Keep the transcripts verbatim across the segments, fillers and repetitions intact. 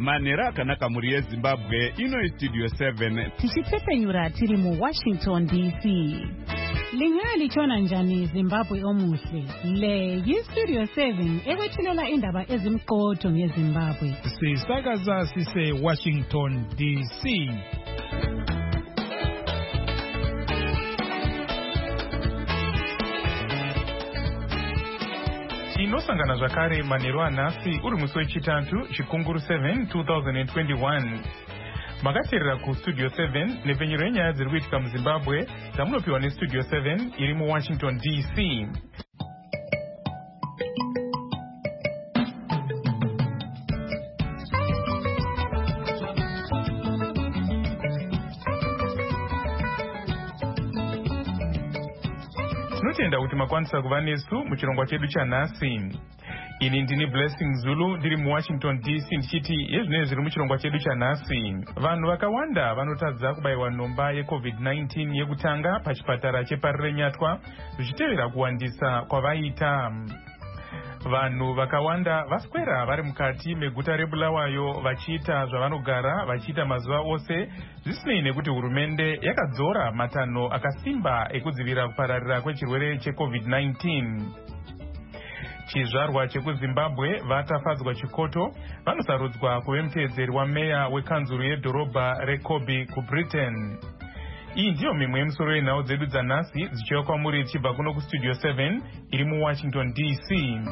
manera akanaka muri yeZimbabwe. Ino Studio seven. Tichipfepenyura tiri mu Washington D C. Lingali chona njani Zimbabwe omuhle. Le yi Studio seven ekwethulela indaba ezimqotho ngeZimbabwe. Sisakaza sise Washington D C. Inosangana zvakare manheru anhasi uri musi wechitatu Chikunguru seven twenty twenty-one. Makateerera kuStudio seven nepfenyuro yenyaya dziri kuitika muZimbabwe dzamunopiwa neStudio seven iri muWashington D C. Tinotenda kuti makwanisa kuva nesu muchirongwa chedu chanhasi. Ini ndini Blessing Zulu ndiri muWashington D C ndichiti yezvinenge zviri muchirongwa chedu chanhasi. Vanhu vakawanda vanotadza kubayiwa nhomba yeCovid nineteen yekutanga pachipatara cheParirenyatwa zvichitevera kuwandisa kwavaita. Vanhu vakawanda vaswera vari mukati meguta reBulawayo vachiita zvavanogara vachiita mazuva ose zvisinei nekuti hurumende yakadzora matanho akasimba ekudzivira kupararira kwechirwere cheCovid nineteen. Chizvarwa chekuZimbabwe vatafadzwa chikoto vanosarudzwa kuve muteedzeri wameya wekanzuru yedhorobha reKobe kuBritain. Iyi ndiyo mimwe yemisoro yenhau dzedu dzanhasi dzichiuya kwamuri dzichibva kuno kuStudio seven iri muWashington D C.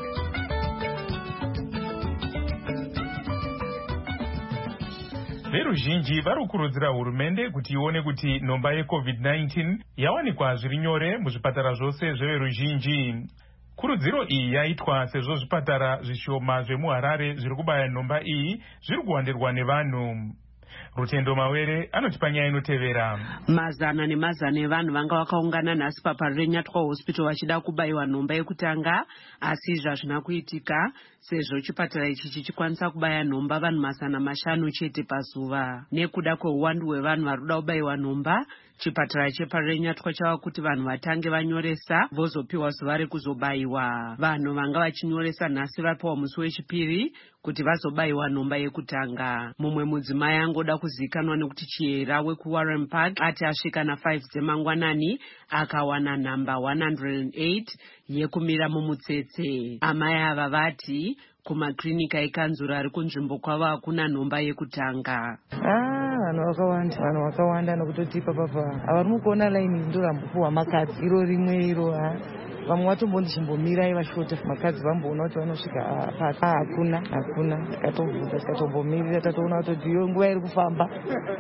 Veruzhinji vari kukurudzira hurumende kuti ione kuti nhomba yeCovid nineteen yawanikwa zviri nyore muzvipatara zvose zveveruzhinji. Kurudziro iyi yaitwa sezvo zvipatara zvishoma zvemuHarare zviri kubaya nhomba iyi zviri kuwandirwa nevanhu. Rutendo Mawere anotipa nyaya inotevera. Mazana nemazana evanhu vanga vakaungana nhasi paParirenyatwa hospital vachida kubayiwa nhomba yekutanga, asi zvazvina kuitika sezvo chipatara ichi chichikwanisa kubaya nhomba vanhu mazana mashanu chete pazuva. Nekuda kweuwandu hwevanhu vari kuda kubayiwa nhomba, chipatara cheParirenyatwa chava kuti vanhu vatange vanyoresa vozopiwa zuva rekuzobayiwa. Vanhu vanga vachinyoresa nhasi vapiwa musi wechipiri kuti vazobayiwa nhomba yekutanga. Mumwe mudzimai angoda kuzikanwa nekuti Chiera wekuWarren Park ati asvika na five dzemangwanani akawana nhamba one hundred eight yekumira mumutsetse. Amai ava vati kumaklinika ekanzuro ari kunzvimbo kwavo hakuna nhomba yekutanga. Ah, vanhu vakawanda, vanhu vakawanda nokutoti papa avari mukuona laini ndorambopuwa makadzi iro rimwe iro ha. Vamwe vatombochimbomira vashota makadzi vamboona kuti vanosvika pasi. Hakuna, hakuna. Takatovhunza tikatombomirira tatoona kuti iyo nguva iri kufamba.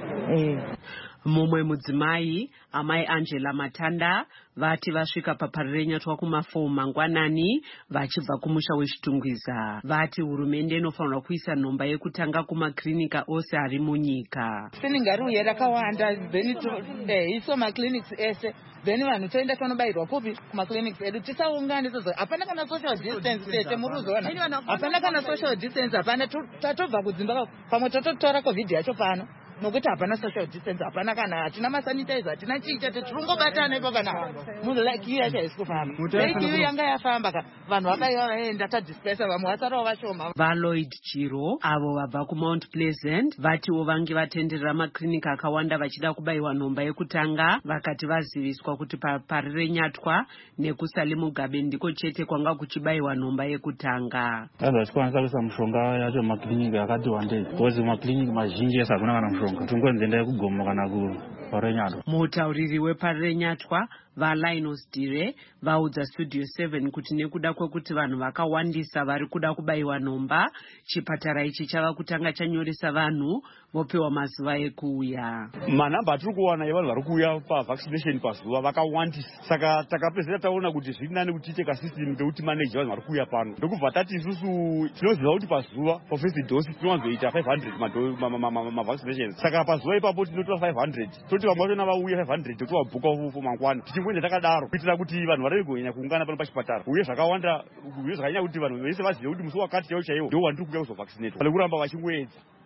Eh. Mumwe mudzimai amai Angela Matanda vati vasvika paParirenyatwa kumafour mangwanani vachibva kumusha wechitungwiza. Vati hurumende inofanirwa kuisa nhomba yekutanga kumaklinika ose ari munyika. Seningaruye rakawanda beni iso maclinics ese beni vanhu toenda tonobayirwa kupi kumaclinics edu tisaungane tozo hapana kana social distance tete muruzona hapana kana social distance hapana tatobva kudzimba pamwe tototora covid yacho pano nokuti hapana social distance hapana kana hatina masanitizer hatina chiita tiringobatana ipo kana munhu like you yacho isikufamba like you yanga yafamba ka vanhu vakaiva vaenda tadispersa vamwe vasarawo vashoma. VaLloyd Chiro avo vabva kuMount Pleasant vatiwo vange vatenderera maklinika akawanda vachida kubayiwa nhomba yekutanga vakati vaziviswa kuti paParirenyatwa nekuSalimugabe ndiko chete kwanga kuchibayiwa nhomba yekutanga. Vanhu vachikwanisa kuisa mushonga yacho maklinika yakati wandei because maklinika mazhinji ese hakuna kana mushonga. Tungoenda yekugoma kana kuParirenyatwa. Mutauriri weParirenyatwa vaLinus Dire vaudza Studio seven kuti nekuda kwekuti vanhu vakawandisa vari kuda kubayiwa nhomba, chipatara ichi chava kutanga chanyoresa vanhu vopiwa mazuva ekuuya. Manhamba atiri kuwana evanhu vari kuuya pavaccination pazuva vakawandisa. Saka takapedzera taona kuti zviri nani kuti tiite kasystem kekuti manage vanhu vari kuuya pano. Ndokubva tati isusu tinoziva kuti pazuva for first dose tinowanzoita five hundred mavaccinations. Saka pazuva ipapo tinotora five hundred. Toti vamwe vacho navauya five hundred totovabhuka mangwana. Tichimboenda takadaro kuitira kuti vanhu varege kunyanya kuungana pano pachipatara. Uye zvakawanda uye zvakanyanya kuti vanhu vese vazive kuti musi wakati chaiwo chaiwo ndio wandiri kuuya kuzovaccinate. Pane kuramba vachingoedza.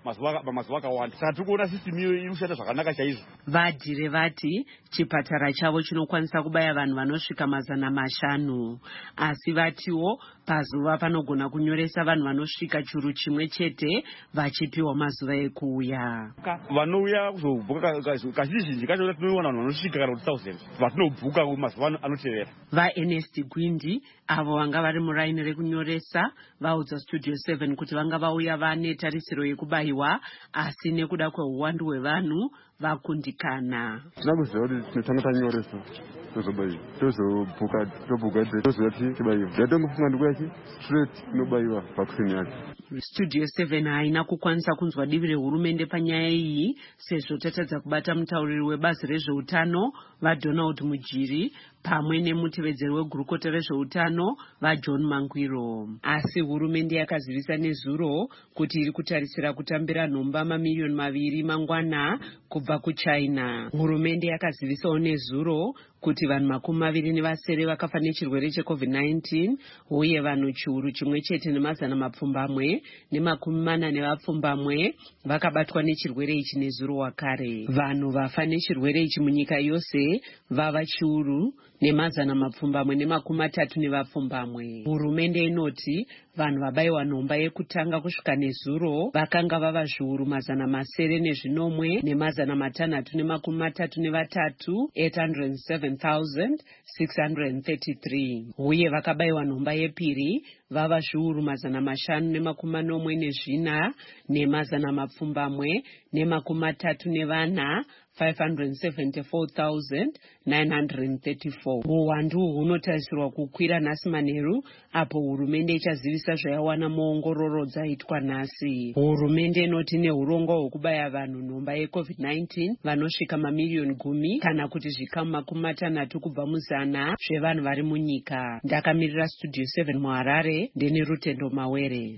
mazuva akawanda. Saka tiri kuona system iyo iri kushanda zvakanaka chaizvo. Vadhire vati chipatara chavo chinokwanisa kubaya vanhu vanosvika mazana mashanu, asi vatiwo pazuva panogona kunyoresa vanhu vanosvika churu chimwe chete vachipiwa mazuva ekuuya. Vanouya kuzobhuka kazhinji kacho tinoona vanhu vanosvika kana kuti thousand vatinobhuka mazuva anotevera. VaErnest Gwindi avo vanga vari muraini rekunyoresa vaudza Studio seven kuti vanga vauya vane tarisiro yekubayiwa, asi nekuda kweuwandu hwevanhu vakundikana. Tina kuziva kuti tinotanga tanyoresa tozobayiwa tozobhuka tobhuka tozoti tibayiwa yatongofunga ndikuyachi straight tinobayiwa vaccine yacho. Studio seven haina kukwanisa kunzwa divi rehurumende panyaya iyi sezvo tatadza kubata mutauriri webazi rezveutano vaDonald Mujiri pamwe nemutevedzeri wegurukota rezveutano vaJohn Mangwiro. Asi hurumende yakazivisa nezuro kuti iri kutarisira kutambira nhomba mamiliyoni maviri mangwana kubva kuChina. Hurumende yakazivisawo nezuro kuti vanhu makumi maviri nevasere vakafa nechirwere checovid nineteen uye vanhu chiuru chimwe chete nemazana mapfumbamwe nemakumi mana nevapfumbamwe vakabatwa nechirwere ichi nezuro wakare. Vanhu vafa nechirwere ichi munyika yose vava chiuru nemazana mapfumbamwe nemakumi matatu nevapfumbamwe. Hurumende inoti vanhu vabayiwa nhomba yekutanga kusvika nezuro vakanga vava zviuru mazana masere nezvinomwe nemazana matanhatu nemakumi matatu nevatatu eight hundred seven thousand six hundred thirty-three uye vakabayiwa nhomba yepiri vava zviuru mazana mashanu nemakumi manomwe nezvina nemazana mapfumbamwe nemakumi matatu nevana five hundred seventy-four thousand nine hundred thirty-four. Uwandu hunotarisirwa kukwira nhasi manheru apo hurumende ichazivisa zvayawana muongororo dzaitwa nhasi. Hurumende inoti nehurongo hwekubaya vanhu nhomba yecovid nineteen vanosvika mamiliyoni gumi kana kuti zvikamu makumi matanhatu kubva muzana zvevanhu vari munyika. Ndakamirira Studio seven muHarare ndine Rutendo Mawere.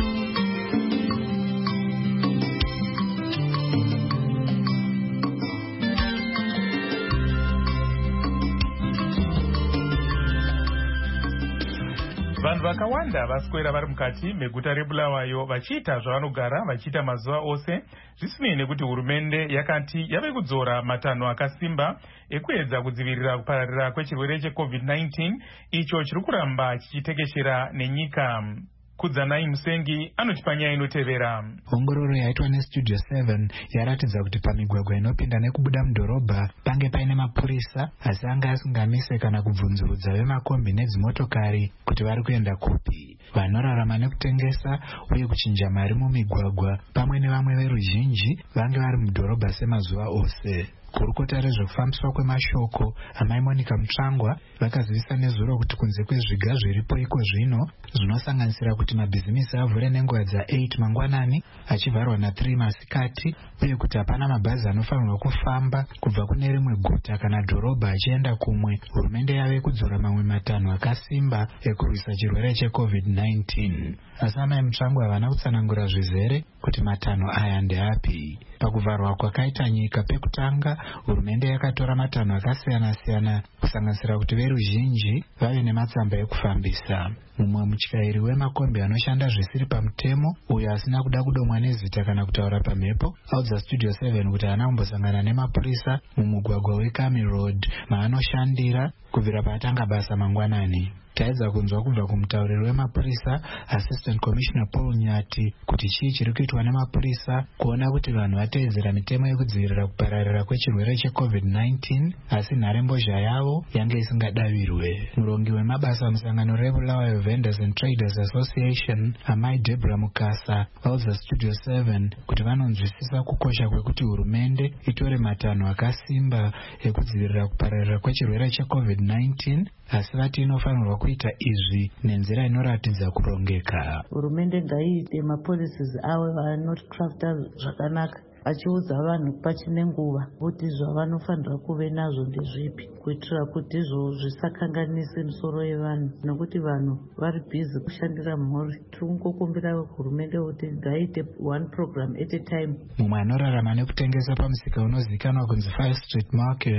Vanhu vakawanda vaswera vari mukati meguta reBulawayo vachiita zvavanogara vachiita mazuva ose, zvisinei nekuti hurumende yakati yave kudzora matanho akasimba ekuedza kudzivirira kupararira kwechirwere checovid nineteen icho chiri kuramba chichitekeshera nenyika. Kudzanai Musengi anoti panyaya inotevera. Ongororo yaitwa neStudio seven yaratidza kuti pamigwagwa inopinda nekubuda mudhorobha pange paine mapurisa asi anga asingamise kana kubvunzurudza vemakombi nedzimotokari kuti vari kuenda kupi. Vanorarama nekutengesa uye kuchinja mari mumigwagwa pamwe nevamwe veruzhinji vange vari mudhorobha semazuva ose. Gurukota rezvekufambiswa kwemashoko amai Monica Mutsvangwa vakazivisa nezuro kuti kunze kwezviga zviripo iko zvino zvinosanganisira kuti mabhizimisi avhure nenguva dza-eight mangwanani achivharwa na-three masikati uye kuti hapana mabhazi anofanirwa kufamba kubva kune rimwe guta kana dhorobha achienda kumwe, hurumende yave kudzora mamwe matanho akasimba ekurwisa chirwere checovid nineteen. Asi amai Mutsvangwa havana kutsanangura zvizere kuti matanho aya ndeapi. Pakuvharwa kwakaita nyika pekutanga, hurumende yakatora matanho akasiyana-siyana kusanganisira kuti veruzhinji vave nematsamba ekufambisa. Mumwe mutyairi wemakombi anoshanda zvisiri pamutemo uyo asina kuda kudomwa nezita kana kutaura pamhepo audza Studio seven kuti haana kumbosangana nemapurisa mumugwagwa weKami Road maanoshandira kubvira paatanga basa mangwanani. Taedza kunzwa kubva kumutauriri wemapurisa Assistant Commissioner Paul Nyati kuti chii chiri kuitwa nemapurisa kuona kuti vanhu vateedzera mitemo yekudzivirira kupararira kwechirwere checovid nineteen asi nharembozha yavo yange isingadavirwe. Murongi wemabasa musangano reBulawayo Vendors and Traders Association amai Deborah Mukasa vaudza Studio seven kuti vanonzwisisa kukosha kwekuti hurumende itore matanho akasimba ekudzivirira kupararira kwechirwere checovid nineteen asi vati inofanirwa kuita izvi nenzira inoratidza kurongeka. Hurumende ngaiite mapolicies avo anokrafta zvakanaka achiudza vanhu pachine nguva kuti zvavanofanira kuve nazvo ndezvipi kuitira kuti izvo zvisakanganise misoro yevanhu nokuti vanhu vari bhizi kushandira mhuri. Tiri kungokumbira hurumende kuti ngaiite one program at a time. Mumwe anorarama nekutengesa pamusika unozivikanwa kunzi Five Street Market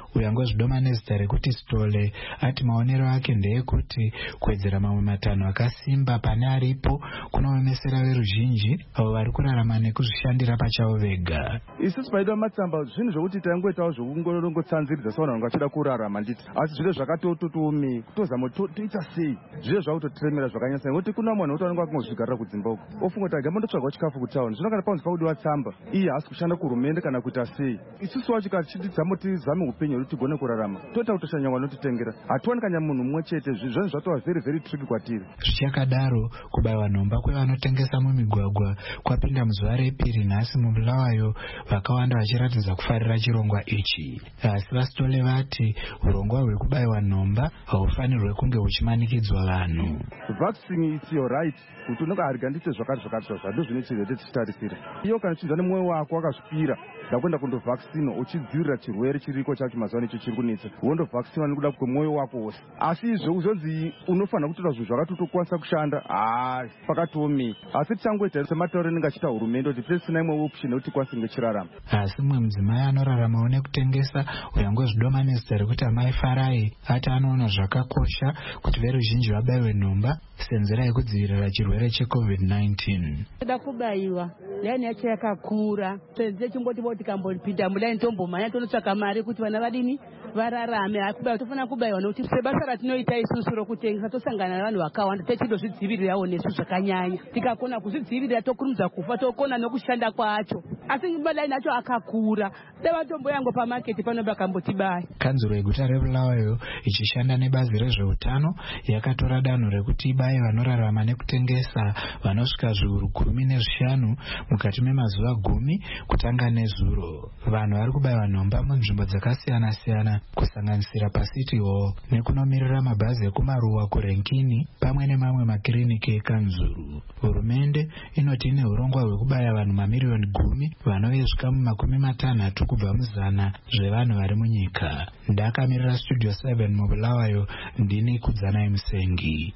uyango zvidoma nezita rekuti Stole ati maonero ake ndeyekuti kuwedzera mamwe matanho akasimba pane aripo kunoomesera veruzhinji avo vari kurarama nekuzvishandira pachavo vega. Isusu paidwa matsamba zvinhu zvokuti taingoitawo zvokungorongotsanziridza savanhu vanga vachida kurarama nditi, asi zviro zvakatototomi kutozama toita sei zviro zvakutotiremera zvakanyasa nekuti kuna munhu kuti vanenge vakangozvigarira kudzimba uko ofunga kuti agamba ndotsvagawo chikafu kutauni zvino kana panzi pakudiwa tsamba iye haasi kushanda kuhurumende kana kuita sei. Isusu wacho kachitidzamo tizame upenyu hwedu tigone kurarama toita kutoshanya vanotitengera hatiwani kanya munhu mumwe chete zvinhu zvatova very very tricky kwatiri. Zvichakadaro kubayiwa nhomba kwevanotengesa mumigwagwa kwapinda muzuva repiri nhasi mubulawayo, vakawanda vachiratidza kufarira chirongwa ichi. Asi vaStole vati urongwa hwekubayiwa nhomba haufanirwe kunge huchimanikidzwa vanhu. Vaccine is your right kuti unenge arigandite zvakati zvakati zvazvado zvinochizvete tichitarisira iyo kana uchinzwa nemwoyo wako wakazvipira ndakuenda kundovhaksina uchidzivirira chirwere chiriko chacho mazuva necho chiri kunetsa wondovhaksina nekuda kwemwoyo wako wose. Asi izvo uzonzi unofanira kutoita zvinhu zvakatotokwanisa kushanda hayi pakatomi. Asi tichangoita sematauro anenge achiita hurumende kuti tisina imwe option yekuti tikwanise kunge chirarama. Asi mumwe mudzimai anoraramawo nekutengesa uyangozvidoma nezita rekuti Amai Farai ati anoona zvakakosha kuti veruzhinji vabayiwe nhomba senzira yekudzivirira chirwere checovid nineteen. Toda kubayiwa laini yacho yakakura senze chimboti boti kambopinda mulaini tombomhanya tonotsvaka mari kuti vana vadini vararame. Akubayiwa tofanira kubayiwa nokuti sebasa ratinoita isusu rokutengesa tosangana navanhu vakawanda techidozvidzivirirawo nesu zvakanyanya. Tikakona kuzvidzivirira tokurumidza kufa tokona nokushanda kwacho. Asi laini yacho akakura deva tombo yangu pamaketi pano pakambotibaya. Kanzuro yeguta reBulawayo ichishanda nebazi rezveutano yakatora danho rekuti ibaye vanorarama nekutengesa vanosvika zviuru gumi nezvishanu mukati memazuva gumi kutanga nezuro. Vanhu vari kubayiwa nhomba munzvimbo dzakasiyana siyana kusanganisira paCity Hall nekunomirira mabhazi ekumaruwa kuRenkini pamwe nemamwe makiriniki ekanzuru. Hurumende inoti ine urongwa hwekubaya vanhu mamiriyoni gumi vanovezvika mumakumi matanhatu kubva muzana zvevanhu vari munyika. Ndakamirira Studio seven muBulawayo, ndini Kudzanai Musengi.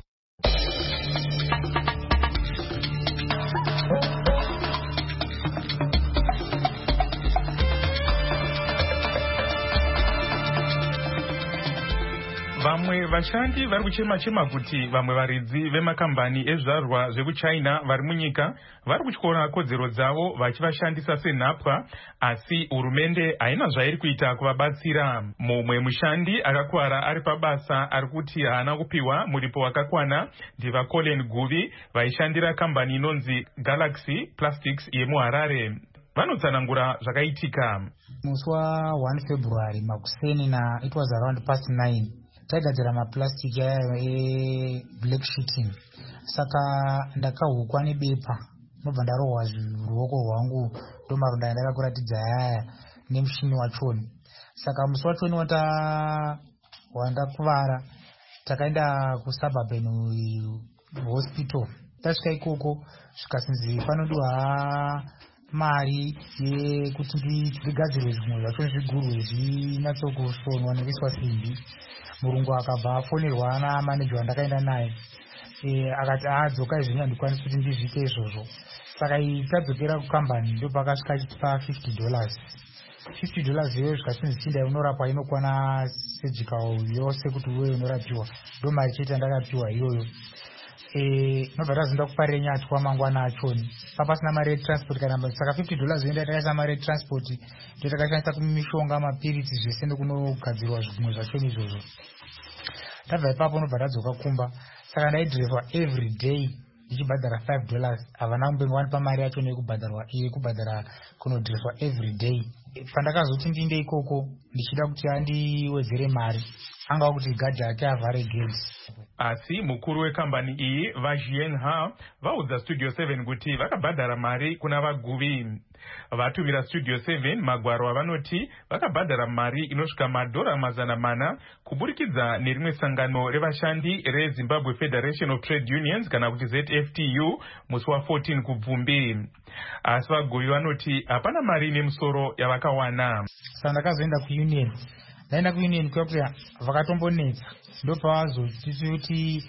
Vamwe vashandi vari kuchema chema kuti vamwe varidzi vemakambani ezvizvarwa zvekuchina vari munyika vari kutyora kodzero dzavo vachivashandisa senhapwa, asi hurumende haina zvairi kuita kuvabatsira. Mumwe mushandi akakwara ari pabasa ari kuti haana kupiwa muripo wakakwana ndivaColin Guvi vaishandira kambani inonzi Galaxy Plastics yemuHarare. Vanotsanangura zvakaitika. Musi wa first February makuseni na it was around past nine. Taigadzira maplastiki aya e-black sheeting. Saka ndakahukwa nebepa nobva ndarohwa ruoko rwangu ndomaro ndakakuratidza aya nemushini wachoni. Saka musi wachoni wata wandakuvara takaenda kusuburban hospital. Tasvika ikoko zvikasinzi panodiwa mari yekuti ndigadzirwe zvimwe zvacho zvigurwe zvinatsokusonwa nekuiswa simbi. Murungu akabva afonerwa namaneja wandakaenda naye akati adzoka izvini handikwanisi kuti ndizvike izvozvo. Saka tadzokera kukambani ndopakasvika achitipa fifty dollars. fifty dollars iyoyo zvikasinzi chinda unorapwa inokwana surgical yose kuti uwe unorapiwa. Ndo mari chete ndakapiwa iyoyo. Nobva tazoenda kuparire nyatwa mangwana achoni papasina mari yetransport kana saka fifty dollars yoenda takaisa mari yetransport ndo takashandisa kumishonga mapiriti zvese nekunogadzirwa zvimwe zvachoni izvozvo. Tabva ipapo nobva tadzoka kumba. Saka ndaidhirevha every day ndichibhadhara five dollars. Havana kumbenga wanipa mari yacho yekubhadharwa yekubhadhara kunodhirevha every day. Pandakazoti ndinde ikoko ndichida kuti andiwedzere mari anga kuti gadhi yake avhare gate. Asi mukuru wekambani iyi vaJien Ha vaudza Studio seven kuti vakabhadhara mari kuna vaguvi. Vatumira Studio seven magwaro avanoti vakabhadhara mari inosvika madhora mazana mana kuburikidza nerimwe sangano revashandi reZimbabwe Federation of Trade Unions kana kuti Z F T U musi wa fourteen kubvumbi. Asi vaguvi vanoti hapana mari nemusoro yavakawana. Saka ndakazoenda kuunion. Ndaenda kuunion kwekuti vakatombonetsa ndopavazotiti kuti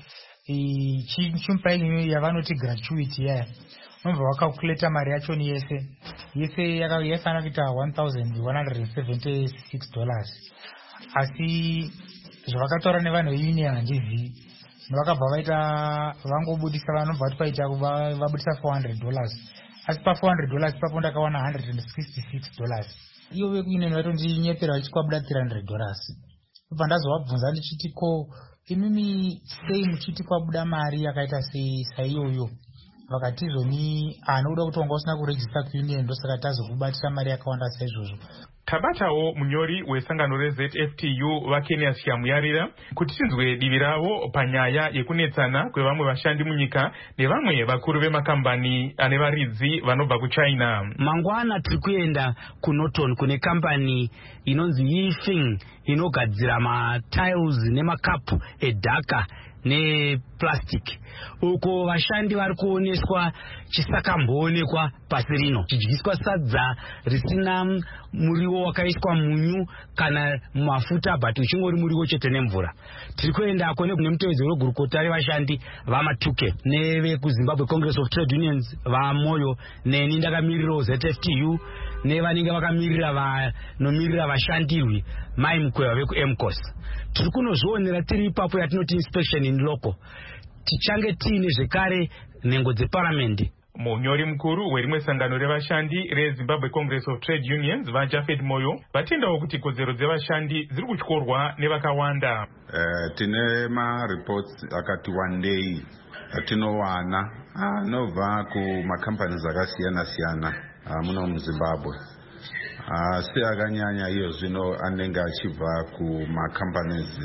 chimupai yavanoti gratuity yaya nobva vakakuleta mari yachoni yese yese yakafanira kuita one thousand one hundred seventy-six dollars. asi zvavakataura nevanhu veunion handizii. Vakabva vaita vangobudisa vanobva kuti paita vabudisa four hundred dollars. Asi pa four hundred dollars papo ndakawana one hundred sixty-six dollars. Iyo vekuunion vatondinyepera vachikwabuda three hundred dollars. Kubva ndazovabvunza ndichiti ko imimi sei muchiti kwabuda mari yakaita sei saiyoyo. Vakatizoni anoda kuti wanga usina kuregister kuunion ndosaka tazokubatira mari yakawanda saizvozvo. Tabatawo munyori wesangano reZ F T U vaKenias Shamuyarira kuti tinzwe divi ravo panyaya yekunetsana kwevamwe vashandi munyika nevamwe vakuru vemakambani ane varidzi vanobva kuChina. Mangwana tiri kuenda kuNorton kune kambani inonzi Yifeng inogadzira matiles nemakapu edhaka neplastic. Uko vashandi vari kuoneswa chisakamboonekwa pasi rino, chidyiswa sadza risina muriwo wakaiswa munyu kana mafuta but uchingori muriwo chete nemvura. Tiri kuenda kune mutevedzi wegurukota revashandi vamatuke nevekuZimbabwe Congress of Trade Unions vamoyo neni ndakamirirawo Z F T U nevanenge vakamirira vanomiririra vashandirwi mai mukweva veku-M C O S. Tiri kunozvionera tiri ipapo yatinoti inspection in local. Tichange tiine zvekare nhengo dzeparamendi. Munyori mukuru werimwe sangano revashandi reZimbabwe Congress of Trade Unions vaJafet Moyo vatendawo kuti kodzero dzevashandi dziri kutyorwa nevakawanda. Uh, tine ma-reports akati wandei atinowana anobva kumacompanies akasiyana-siyana muno muZimbabwe. Asi akanyanya iyo zvino anenge achibva kumacompanies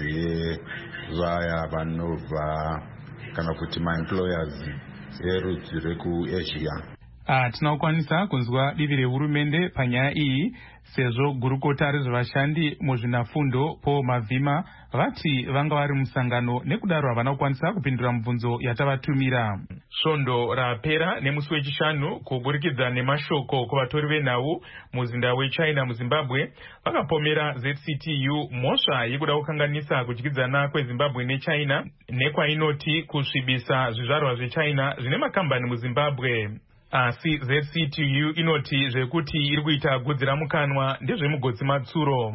vaya vanobva kana kuti ma-employers erudzi rekuAsia. Ah, tinokwanisa kunzwa divi rehurumende panyaya iyi sezvo gurukota rezvevashandi muzvinafundo Paul Mavhima vati vanga vari musangano nekudaro havana kukwanisa kupindura mibvunzo yatavatumira. Svondo rapera nemusi wechishanu kuburikidza nemashoko kuvatori venhau muzinda weChina muZimbabwe vakapomera Z C T U mhosva yekuda kukanganisa kudyidzana kweZimbabwe neChina nekwainoti kusvibisa zvizvarwa zveChina zvine makambani muZimbabwe. Asi Z C T U inoti zvekuti iri kuita gudzira mukanwa ndezvemugodzi matsuro.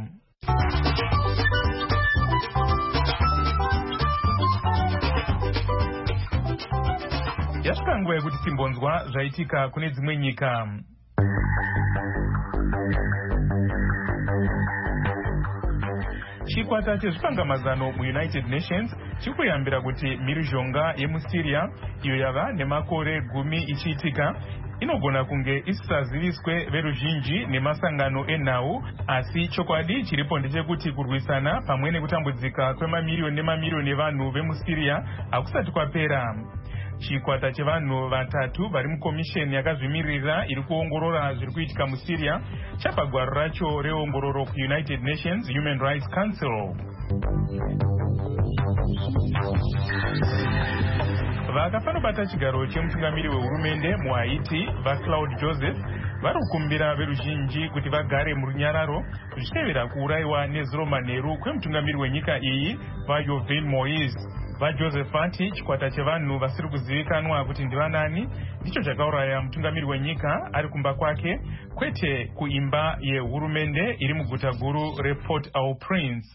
Yasvika nguva yekuti timbonzwa zvaitika kune dzimwe nyika. Chikwata chezvipangamazano muUnited Nations chikuyambira kuti mhirizhonga yemuSyria iyo yava nemakore gumi ichiitika inogona kunge isisaziviswe veruzhinji nemasangano enhau, asi chokwadi chiripo ndechekuti kurwisana pamwe nekutambudzika kwemamiriyoni nemamiriyoni evanhu vemuSyria hakusati kwapera. Chikwata chevanhu vatatu vari mukomisheni yakazvimirira iri kuongorora zviri kuitika muSyria chapa gwaro racho reongororo kuUnited Nations Human Rights Council. Vakafanobata chigaro chemutungamiri wehurumende muHaiti vaClaude Joseph vari kukumbira veruzhinji kuti vagare murunyararo zvichitevera kuurayiwa nezuro manheru kwemutungamiri wenyika iyi vaJovenel Moise. VaJoseph vati chikwata chevanhu vasiri kuzivikanwa kuti ndivanani ndicho chakauraya mutungamiri wenyika ari kumba kwake, kwete kuimba yehurumende iri muguta guru rePort-au-Prince.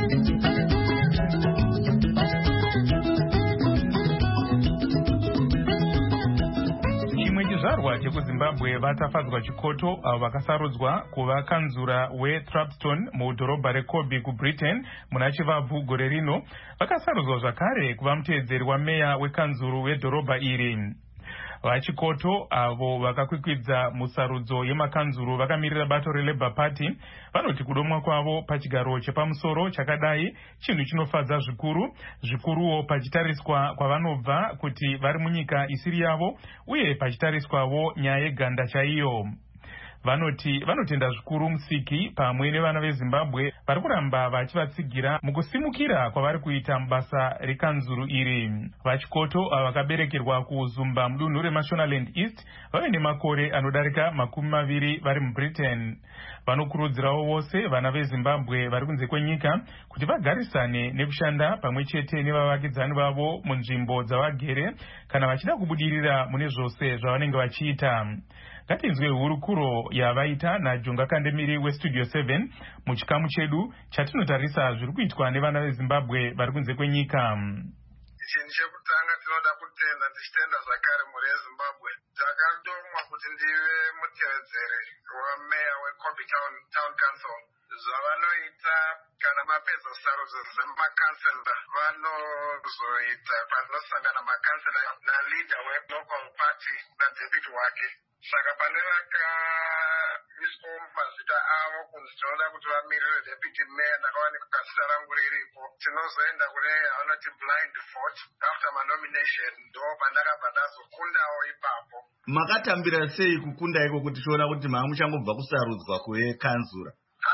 Chizvarwa chekuZimbabwe vatafadzwa chikoto avo vakasarudzwa kuva kanzura weThrapston mudhorobha reKobe kuBritain muna chivabvu gore rino vakasarudzwa zvakare kuva muteedzeri wameya wekanzuru wedhorobha iri. Vachikoto avo vakakwikwidza musarudzo yemakanzuru vakamirira bato reLabour Party vanoti kudomwa kwavo pachigaro chepamusoro chakadai chinhu chinofadza zvikuru, zvikuruwo pachitariswa kwavanobva kuti vari munyika isiri yavo uye pachitariswawo nyaya yeganda chaiyo. Vanoti vanotenda zvikuru Musiki pamwe nevana veZimbabwe vari kuramba vachivatsigira mukusimukira kwavari kuita mubasa rekanzuru iri. Vachikoto vakaberekerwa kuZumba mudunhu reMashonaland East vave nemakore anodarika makumi maviri vari muBritain. Vanokurudzirawo vose vana veZimbabwe vari kunze kwenyika kuti vagarisane nekushanda pamwe chete nevavakidzani vavo munzvimbo dzavagere kana vachida kubudirira mune zvose zvavanenge vachiita. ngatinzwe hurukuro yavaita najonga kandemiri westudio seven muchikamu chedu chatinotarisa zviri kuitwa nevana vezimbabwe vari kunze kwenyika. Chinhu chekutanga tinoda kutenda tichitenda zvakare mhuri yezimbabwe takatomwa kuti ndive mutevedzeri wameya weCobi Town, Town Council. Zvavanoita kana mapedza sarudzo dzemakansela vanozoita panosangana makansela naleader welocal party nadepute wake. Saka pane vakaiswa mazita avo kunzi tinoda kuti vamirire deputy mayor ndakawanika kasita rangu riripo. Tinozoenda kune yavanoti blind vote after manomination ndo pandakabva ndazokundawo ipapo. Makatambira sei kukunda iko kuti tiona kuti mava muchangobva kusarudzwa kwekanzura?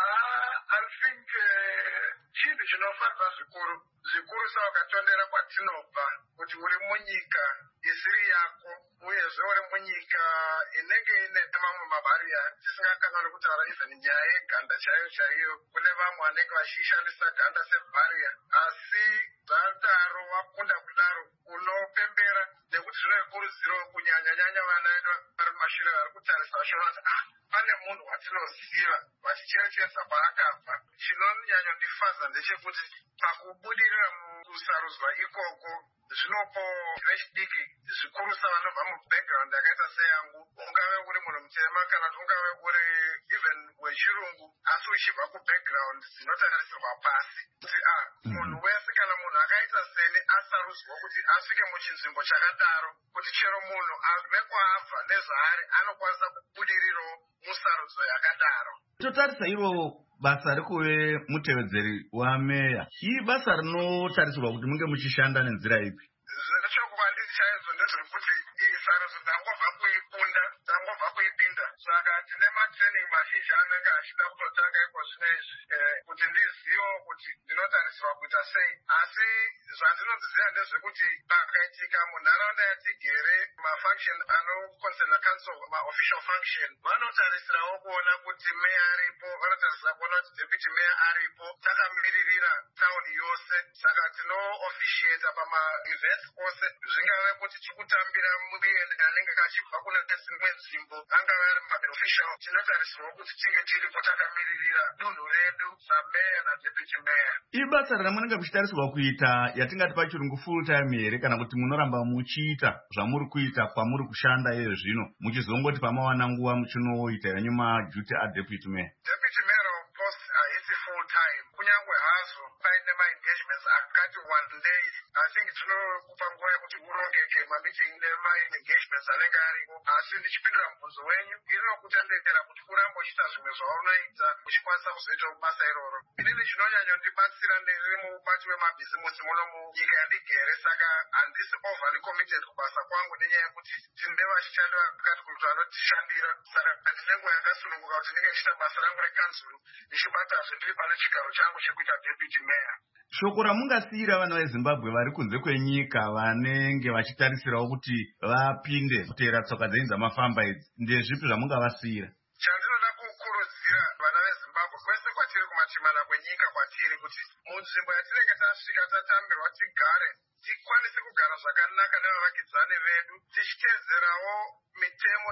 Chinhu chinofadza zvikuru zvikuru sawakatondera kwatinobva kuti uri munyika isiri yako uyezve uri munyika inenge ine mamwe mabhariya tisingakanganwi kutaura even nyaya yeganda chaiyo chaiyo. Kune vamwe vanenge vachishandisa ganda sebhariya, asi zvadaro wakunda kudaro unopembera nekuti zvinoikurudziro kunyanya-nyanya vana vedu vari mumashure vari kutarisa vachiona kuti ah pane munhu watinoziva vachicherechedza kwaakabva. Chinonyanya kundifadza ndechekuti pakubudirira mukusarudzwa ikoko zvinopo vechidiki zvikuru savanobva mubackground yakaita seyangu, ungave uri munhu mutema kana kuti ungave uri even wechirungu, asi uchibva kubackground dzinotarisirwa pasi kuti ah munhu wese kana munhu akaita seni asarudzwa kuti asvike muchinzvimbo chakadaro kuti chero munhu ave kwaabva nezvaari anokwanisa kubudirirawo musarudzo yakadaro. Totarisa iro basa rekuve mutevedzeri wameya, ii basa rinotarisirwa kuti munge muchishanda nenzira ipi? Zvechokuva nditi chaizvo ndezvekuti iyi sarudzo dzangobva kuikunda dzangobva kuipinda, saka tine matraining mazhinji anenge achida kutotanga iko zvinezvi kuti ndizivewo kuti ndinotarisirwa kuita sei. Asi zvandinoziva ndezvekuti pakaitika munharaunda yatigere mafunction anoconcern council maofficial function vanotarisirawo kuona kuti meya aripo, vanotarisira kuona kuti deputy meya aripo, takamiririra tauni yose. Saka tinoofficiata pamaevents ose, zvingave kuti tikutambira muende anenge achibva kune dzimwe nzvimbo angave ari maofficial, tinotarisirwa kuti tinge tiripo takamiririra dunhu redu sameya nadeputy meya. Ibasa ramunenge muchitarisirwa kuita yatingati pachirungu full time here kana kuti munoramba muchiita zvamuri kuita kwamuri kushanda iye zvino muchizongoti pamawana nguva muchinoita yanyu maduty adeputy mayor? Deputy mayor of course haisi full time, kunyangwe hazo paine maengagements akati one day. I think tinokupa nguva yekuti urongeke mameeting nemaengagements anenge ariko, asi ndichipindura mubvunzo wenyu inokutendekera kuti kuramba uchiita zvimwe zvaunoita uchikwanisa kuzoitawo basa iroro. Inini chinonyanya kundibatsira ndiri mubati wemabhizimusi muno munyika yandigere, saka handisi overly committed kubasa kwangu nenyaya yekuti tine vashandi vakati kuti vanotishandira, saka handine nguva yakasununguka kuti ndinge ndichita basa rangu rekanzuru ndichibatazve ndiri pane chigaro changu chekuita deputy mayor. Shoko ramungasiyira vana veZimbabwe vari kunze kwenyika vanenge vachitarisirawo kuti vapinde kuteera tsoka dzenyu dzamafamba idzi, ndezvipi zvamungavasiyira? Chandinoda kukurudzira vana veZimbabwe kwese kwatiri kumachimana kwenyika kwatiri kuti munzvimbo yatinenge tasvika tatambirwa tigare tikwanise kugara zvakanaka nevavakidzani vedu tichiteedzerawo mitemo.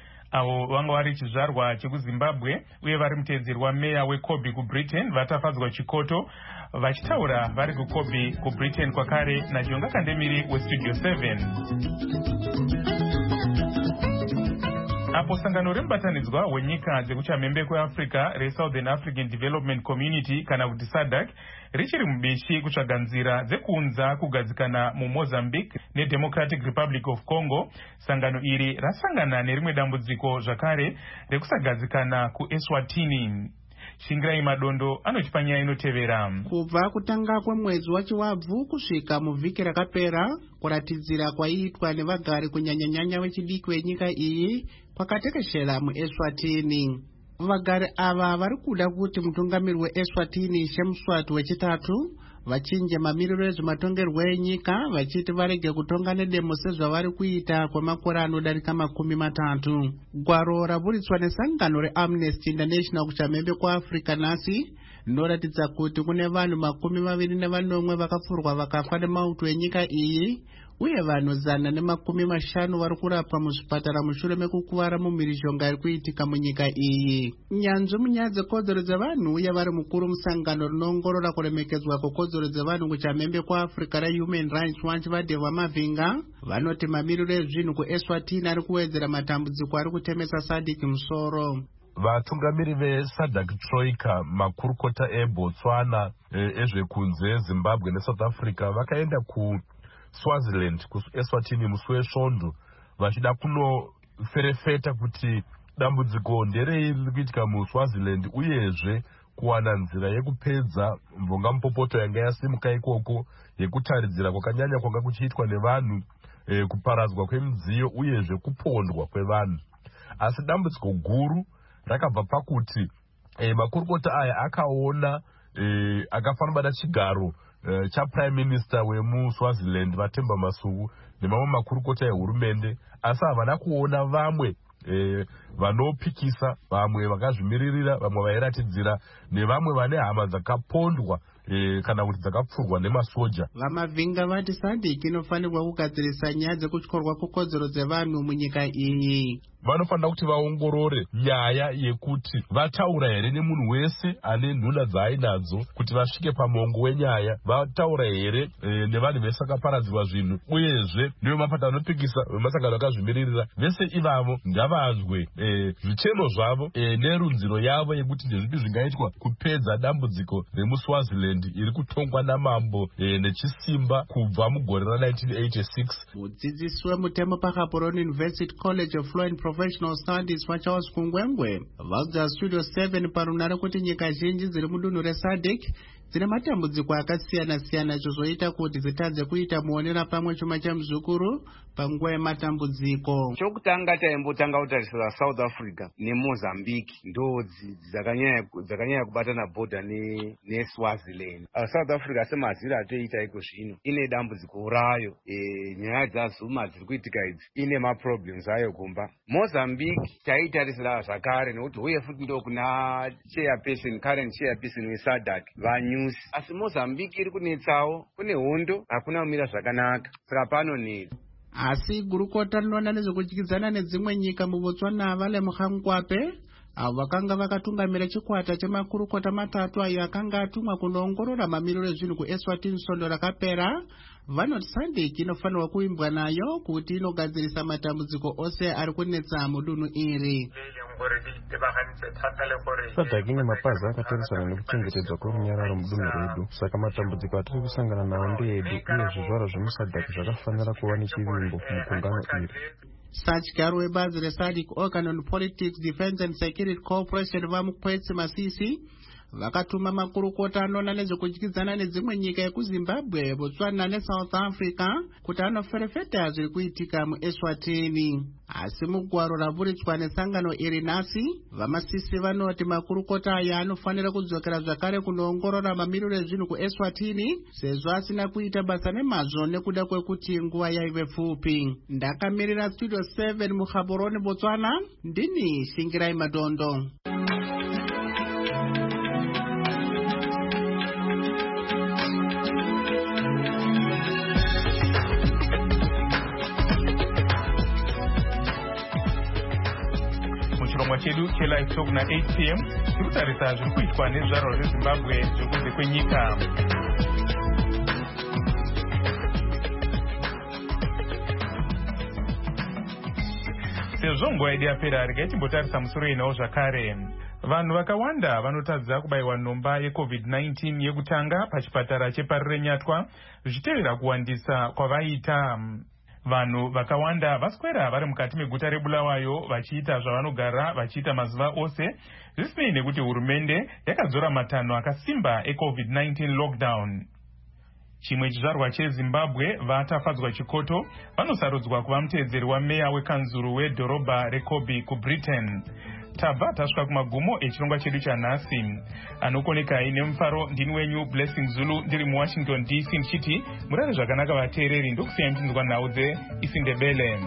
Avo vanga vari chizvarwa chekuZimbabwe uye vari mutevedzeri wameya weCobi kuBritain vatafadzwa chikoto vachitaura vari kuCobi kuBritain kwakare najonga kandemiri westudio seven. Apo sangano remubatanidzwa wenyika dzekuchamhembe kweAfrica reSouthern African Development Community kana kuti SADC richiri mubishi kutsvaga nzira dzekuunza kugadzikana muMozambique neDemocratic Republic of Congo. Sangano iri rasangana nerimwe dambudziko zvakare rekusagadzikana kuEswatini. Shingirai Madondo anotipa nyaya inotevera. Kubva kutanga kwemwedzi wachiwabvu kusvika muvhiki rakapera, kuratidzira kwaiitwa nevagari kunyanyanyanya vechidiki venyika iyi kwakatekeshera muEswatini. Vagari ava vari kuda kuti mutungamiri weEswatini Shemswati wechitatu vachinje mamiriro ezvematongerwo enyika vachiti varege kutonga nedemo sezvavari kuita kwemakore anodarika makumi matatu. Gwaro ravhuritswa nesangano reAmnesty International kuchamhembe kwaAfrica nhasi rinoratidza kuti kune vanhu makumi maviri nevanomwe vakapfurwa vakafa nemauto enyika iyi uye vanhu zana nemakumi mashanu vari kurapwa muzvipatara mushure mekukuvara mumhirizhonga iri kuitika munyika iyi. Nyanzvi munyaya dzekodzero dzevanhu uye vari mukuru musangano rinoongorora kuremekedzwa kwekodzero dzevanhu kuchamhembe kwaafrica rehuman rights watch vadhevha mavhinga vanoti mamiriro ezvinhu kuEswatini ari kuwedzera matambudziko ari kutemesa SADC musoro. Vatungamiri veSADC Troika, makurukota eBotswana, ezvekunze, Zimbabwe neSouth Africa vakaenda ku Swaziland, kuEswatini musi wesvondo vachida kunoferefeta kuti dambudziko nderei riri kuitika muSwaziland uyezve kuwana nzira yekupedza mvongampopoto yanga yasimuka ikoko yekutaridzira kwakanyanya kwanga kuchiitwa nevanhu, e, kuparadzwa kwemidziyo uyezve kupondwa kwevanhu. Asi dambudziko guru rakabva pakuti e, makurukota aya akaona e, akafanira bata chigaro Uh, cha prime minister wemuSwaziland Vatemba Masuku nemamwe makurukota ehurumende, asi havana kuona vamwe eh, vanopikisa, vamwe vakazvimiririra, vamwe vairatidzira nevamwe vane hama dzakapondwa eh, kana kuti dzakapfurwa nemasoja. Vamavhinga vati SADC inofanirwa kugadzirisa nyaya dzekutyorwa kwekodzero dzevanhu munyika iyi. Vanofanira kuti vaongorore nyaya yekuti vataura here nemunhu wese ane nhuna dzaainadzo kuti vasvike pamongo wenyaya, vataura here e, nevanhu vese vakaparadzirwa zvinhu, uyezve nevemapato anopikisa vemasangano akazvimiririra vese ivavo ngavanzwe e, zvichemo zvavo e, nerunziro yavo yekuti ndezvipi zvingaitwa kupedza dambudziko remuSwaziland iri kutongwa namambo e, nechisimba kubva mugore ra1986. Mudzidzisi wemutemo paKaporoni University College of Law and Professional Studies vaCharles Kungwengwe vaudza Studio seven parunare kuti nyika zhinji dziri mudunhu reSADC dzine matambudziko akasiyana siyana zvozoita kuti dzitadze kuita muonera pamwe chuma chamuzukuru panguva yematambudziko. Chokutanga taimbotanga kutarisira South Africa neMozambique ndo dzakanyanya kubatana bhodha neSwaziland. South Africa semaziri atoita iko zvino ine dambudziko rayo, e, nyaya dzazuma dziri kuitika idzi ine maproblems ayo kumba. Mozambique taitarisira zvakare nekuti uye futi ndo kuna chairperson, current chairperson weSADC vanyusi, asi Mozambique iri kunetsawo, kune hondo, hakuna kumira zvakanaka, saka panonetsa. Asi gurukota rinoona nezvekudyidzana nedzimwe nyika muBotswana Vale Mukhangwape avo vakanga vakatungamira chikwata chemakurukota matatu ayo akanga atumwa kunoongorora mamiriro ezvinhu kuEswatini svondo rakapera vanoti SADC inofanirwa kuimbwa nayo kuti inogadzirisa matambudziko ose ari kunetsa mudunhu iri. SADC ine mapazi akatarisana nekuchengetedzwa kwerunyararo mudunhu redu, saka matambudziko atiri kusangana nawo ndeedu uye zvizvaro zvemuSADC zvakafanira kuva nechivimbo mugungano iri. Sachigaro webazi reSADC Organ on Politics, Defense and Security Cooperation vaMukwetsi Masisi vakatuma makurukota anoona nezvekudyidzana nedzimwe nyika yekuZimbabwe, Botswana neSouth Africa kuti anoferefeta zviri kuitika muEswatini. Asi mugwaro ravhuritswa nesangano iri nhasi, vaMasisi vanoti makurukota aya anofanira kudzokera zvakare kunoongorora mamiriro ezvinhu kuEswatini sezvo asina kuita basa nemazvo nekuda kwekuti nguva yaive pfupi. Ndakamirira Studio seven muKaporoni, Botswana, ndini Shingirai Madondo. Chirongwa chedu chelive talk na eight p m tikutarisa zviri kuitwa nezvaro zveZimbabwe zvekunze kwenyika. Sezvo nguva yedu yapera, regai timbotarisa musoro inawo zvakare. Vanhu vakawanda vanotadza kubayiwa nhomba yecovid nineteen yekutanga pachipatara cheParirenyatwa zvichitevera kuwandisa kwavaita. Vanhu vakawanda vaswera vari mukati meguta reBulawayo vachiita zvavanogara vachiita mazuva ose, zvisinei nekuti hurumende yakadzora matanho akasimba ecovid nineteen lockdown. Chimwe chizvarwa cheZimbabwe vatafadzwa chikoto vanosarudzwa kuva muteedzeri wameya wekanzuru wedhorobha reKobe kuBritain. Tabva tasvika kumagumo echirongwa chedu chanhasi. Anokonekai nemufaro ndini wenyu Blessing Zulu ndiri muWashington D C ndichiti murare zvakanaka vateereri, ndokusiyai muchinzwa nhau dzeIsindebele.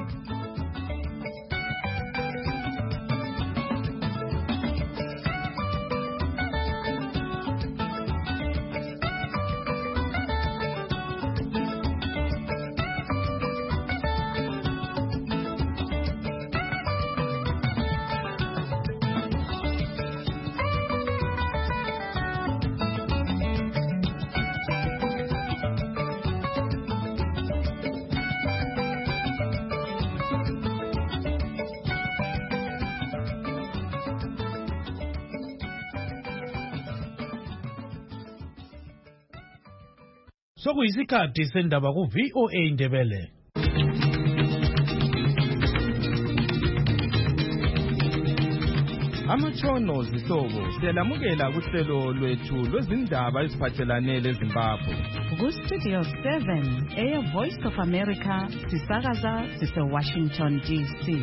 Sokuyisikhathi sendaba ku V O A Indebele. Amatshono zihlobo siyalamukela kuhlelo lwethu lwezindaba eziphathelane leZimbabwe. Ku Studio seven, Air Voice of America, sisakaza sise Washington D C.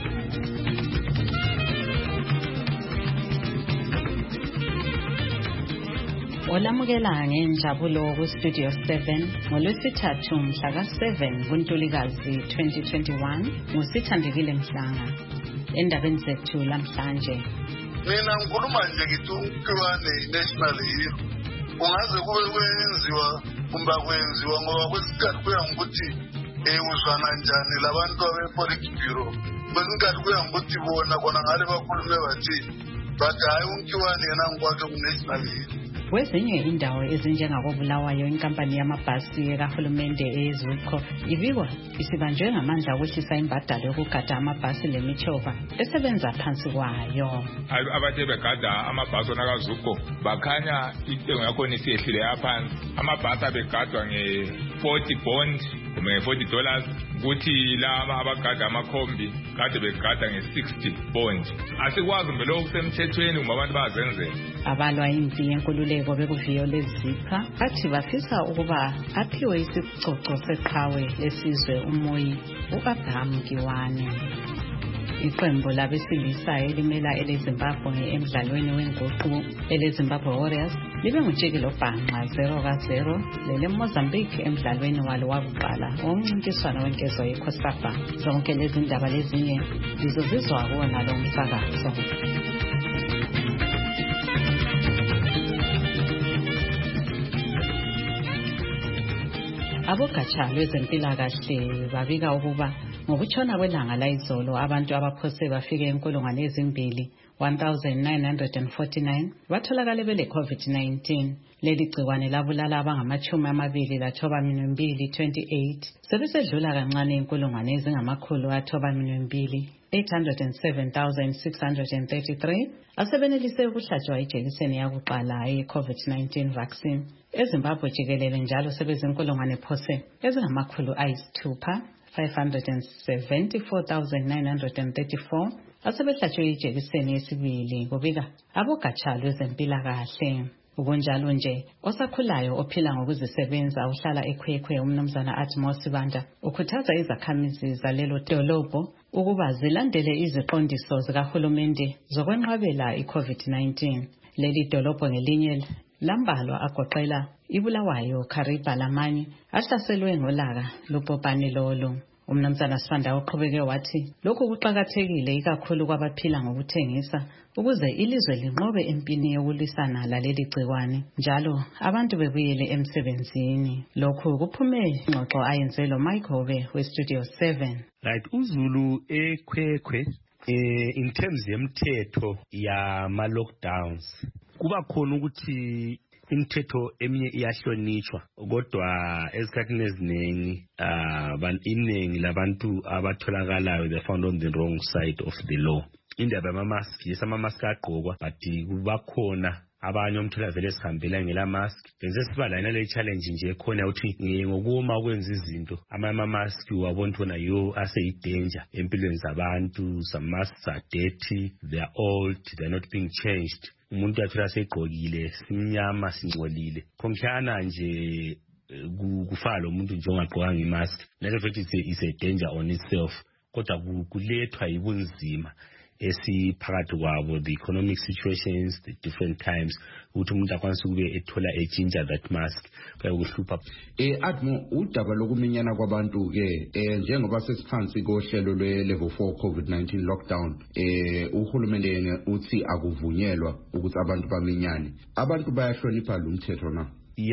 Olamukela ngenjabulo ku Studio seven ngolwesithathu mhla ka seven kuNtulikazi twenty twenty-one ngusithandekile Mhlanga. Endabeni zethu lamhlanje mina ngikhuluma nje ngithi ukiwane national hero ungaze kube kwenziwa kumba kwenziwa ngoba kwesikhathi kuya ngokuthi eh uzwana njani labantu abepolitbureau kwesikhathi kuya ngokuthi bona kona ngale bakhulume bathi bathi hayi unkiwane yena ngikwakhe ku national hero. Kwezinye indawo ezinjengakobulawayo inkampani yamabhasi kahulumende eZulco ibikwa isibanjwe ngamandla okwehlisa imbadalo yokugada amabhasi lemichova esebenza phansi kwayo. Abathe begada amabhasi onakaZulco bakhanya intengo yakhona isiyehlile yaphansi. Amabhasi abegadwa nge forty bond nge forty dollars kuthi laba abagada amakhombi kade begada nge sixty bond. Asikwazi mbe lokho kusemthethweni uma abantu bazenzela. Abalwa impi yenkululeko bekuviyo lezipha bathi bafisa ukuba aphiwe isicoco seqhawe lesizwe umoyi uAbraham Kiwane. Iqembu labesilisa elimela eleZimbabwe emidlalweni wenguqu eleZimbabwe Warriors libe ngutsheki lobhanqa zero ka zero lele Mozambique emidlalweni walo wakuqala womncintiswano wenkezo yeCOSAFA. Zonke lezi ndaba lezinye lizozizwa kuwona lo msakazo. Abogatsha lwezempilakahle babika ukuba ngokutshona kwelanga layizolo abantu abaphose bafike enkulungwane ezimbili one thousand nine hundred forty-nine batholakale bele COVID nineteen. Leli gciwane labulala abangamachumi amabili lathoba minwembili twenty-eight sebesedlula kancane inkulungwane ezingamakhulu athoba minwembili eight hundred seven thousand six hundred thirty-three asebenelise ukuhlatshwa ijekiseni yakuqala ye-COVID nineteen vaccine. eZimbabwe jikelele njalo sebezinkulungwane phose ezingamakhulu ayisithupha five hundred seventy-four thousand nine hundred thirty-four asebehlatshwe ijekiseni yesibili kubika abogatsha lwezempilakahle. Ukunjalo nje osakhulayo ophila ngokuzisebenza uhlala ekhwekhwe umnumzana Atmos Banda ukhuthaza izakhamizi zalelo dolobho ukuba zilandele iziqondiso zikahulumende zokwenqabela iCovid nineteen. Leli dolobho ngelinye lambalwa agoqela iBulawayo, Kariba lamanye ahlaselwe ngolaka lobhubhane lolo. Umnumzana Sibanda uqhubeke wathi lokhu kuqhakathekile ikakhulu kwabaphila ngokuthengisa ukuze ilizwe linqobe empini yokulwisana laleli gciwane njalo abantu bebuyele emsebenzini. Lokhu kuphume ingxoxo ayenzelo Mike Hobe we Studio seven. Right, uZulu ekhwekhwe eh in terms yemthetho yama lockdowns kuba khona ukuthi imithetho eminye iyahlonishwa kodwa esikhathini eziningi abantu iningi labantu abatholakalayo they found on the wrong side of the law. Indaba yama-mask yes ama-mask agqokwa but kuba khona abanye omthola vele sihambela ngela mask benze siba la nale challenge nje khona ukuthi ngokuma kwenza izinto ama mask wabona bona yo ase danger empilweni zabantu. Some masks are dirty, they are old, they are not being changed. Umuntu athula segqokile simnyama singcolile khonkhana nje kufala lo muntu nje ongagqokanga imask nale futhi is a danger on itself kodwa kulethwa ibunzima esiphakathi kwabo, the economic situations, the different times ukuthi umuntu akwanisa kube ethola echinja that mask kuyakuhlupha. eh Admo udaba lokuminyana kwabantu ke eh njengoba sesiphansi kohlelo lwe level four COVID nineteen lockdown eh uhulumende uthi akuvunyelwa ukuthi abantu baminyane. Abantu bayahlonipha lo mthetho na?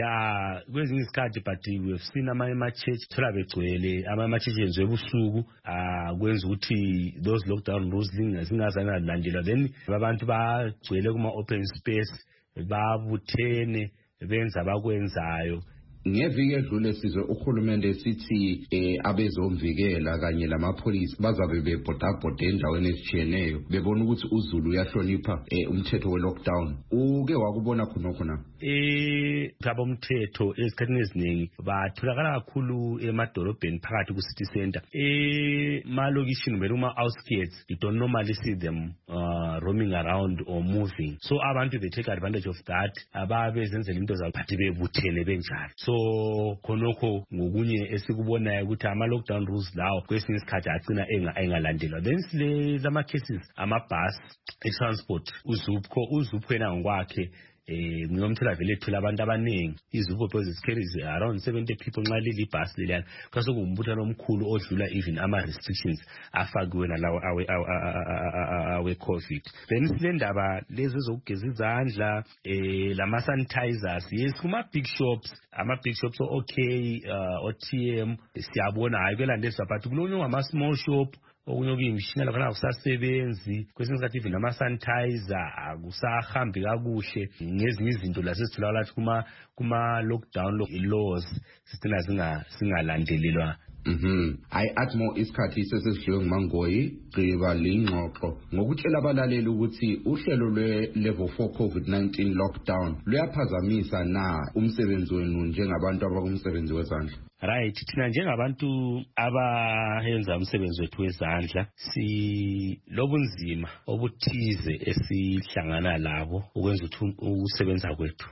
Ya kwezinye isikhathi but we have seen ama church thola begcwele ama church enziwe ebusuku ah kwenza ukuthi those lockdown rules zingazana landelwa then abantu bagcwele kuma open space babuthene benza abakwenzayo. Ngeviki edlule sizwe uhulumende sithi eh abezomvikela kanye lamapolice bazabe bebhodabhoda endaweni ezitshiyeneyo bebona ukuthi uZulu uyahlonipha eh umthetho we lockdown. Uke wakubona khona khona? eh abomthetho esikhathini eziningi batholakala kakhulu emadolobheni phakathi ku city center. Eh malokishini bele uma outskirts you don't normally see them uh, roaming around or moving. So abantu they take advantage of that. Ababe zenzela into zabo bathi bebuthene benjalo. So khonokho ngokunye esikubonayo ukuthi ama lockdown rules lawo kwesinye isikhathi agcina enga engalandelwa. Then sile lama cases amabus e-transport uzupho uzupho yena ngokwakhe eh ngiyomthela vele ethola abantu abaningi izupho because it carries around seventy people nxa leli bus leliyana kase kumbuthano omkhulu odlula even ama restrictions afakiwe nalawo awe awe covid. Then sile ndaba lezi zokugeza izandla eh lama sanitizers yes kuma big shops ama big shops okay uh, O T M siyabona hayi kwelandesa but kulonyo ama small shop okunye kuyimishina lakhona akusasebenzi kwesinye isikhathi even ama sanitizer akusahambi kakuhle ngezinye izinto lasezitholakala lathi kuma kuma lockdown laws sigcina singa singalandelelwa. Mhm. Ay atmo isikhathi sesidliwe nguMangoyi gqiba lingxoxo ngokutshela abalaleli ukuthi uhlelo lwe level four COVID nineteen lockdown luyaphazamisa na umsebenzi wenu njengabantu abakumsebenzi wezandla. Right, thina njengabantu abayenza umsebenzi wethu wezandla si lobunzima obuthize esihlangana labo ukwenza ukusebenza kwethu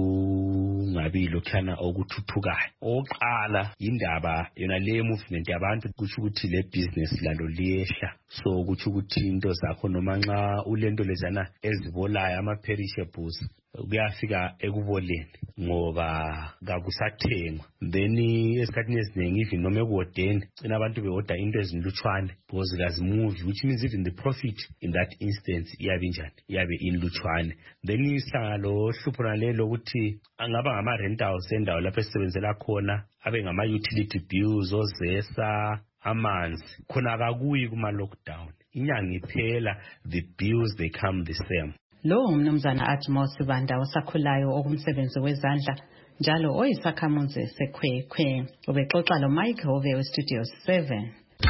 ukungabi lokhana okuthuthukayo. Oqala indaba yona le movement yabantu kuthi ukuthi le business lalo liyehla, so kuthi ukuthi into zakho noma nxa ulento lezana ezibolayo ama perishables kuyafika ekuboleni ngoba kakusathengwa. Then esikhathini esiningi even noma ekuwodeni cina abantu beorder into ezinlutshwane because kazimuvi, which means even the profit in that instance iyabe njani iyabe inlutshwane. Then isihlangalo hlupho nalelo ukuthi angaba ngama rent house endawo lapho esisebenzela khona abe ngama utility bills ozesa amanzi khona akakuyi kuma lockdown. Inyanga iphela the bills they come the same. Lo umnumzana Atmos Banda osakhulayo okumsebenzi wezandla njalo oyisakhamuzi sekhwekhwe ubexoxa lo Mike Hove we Studio seven.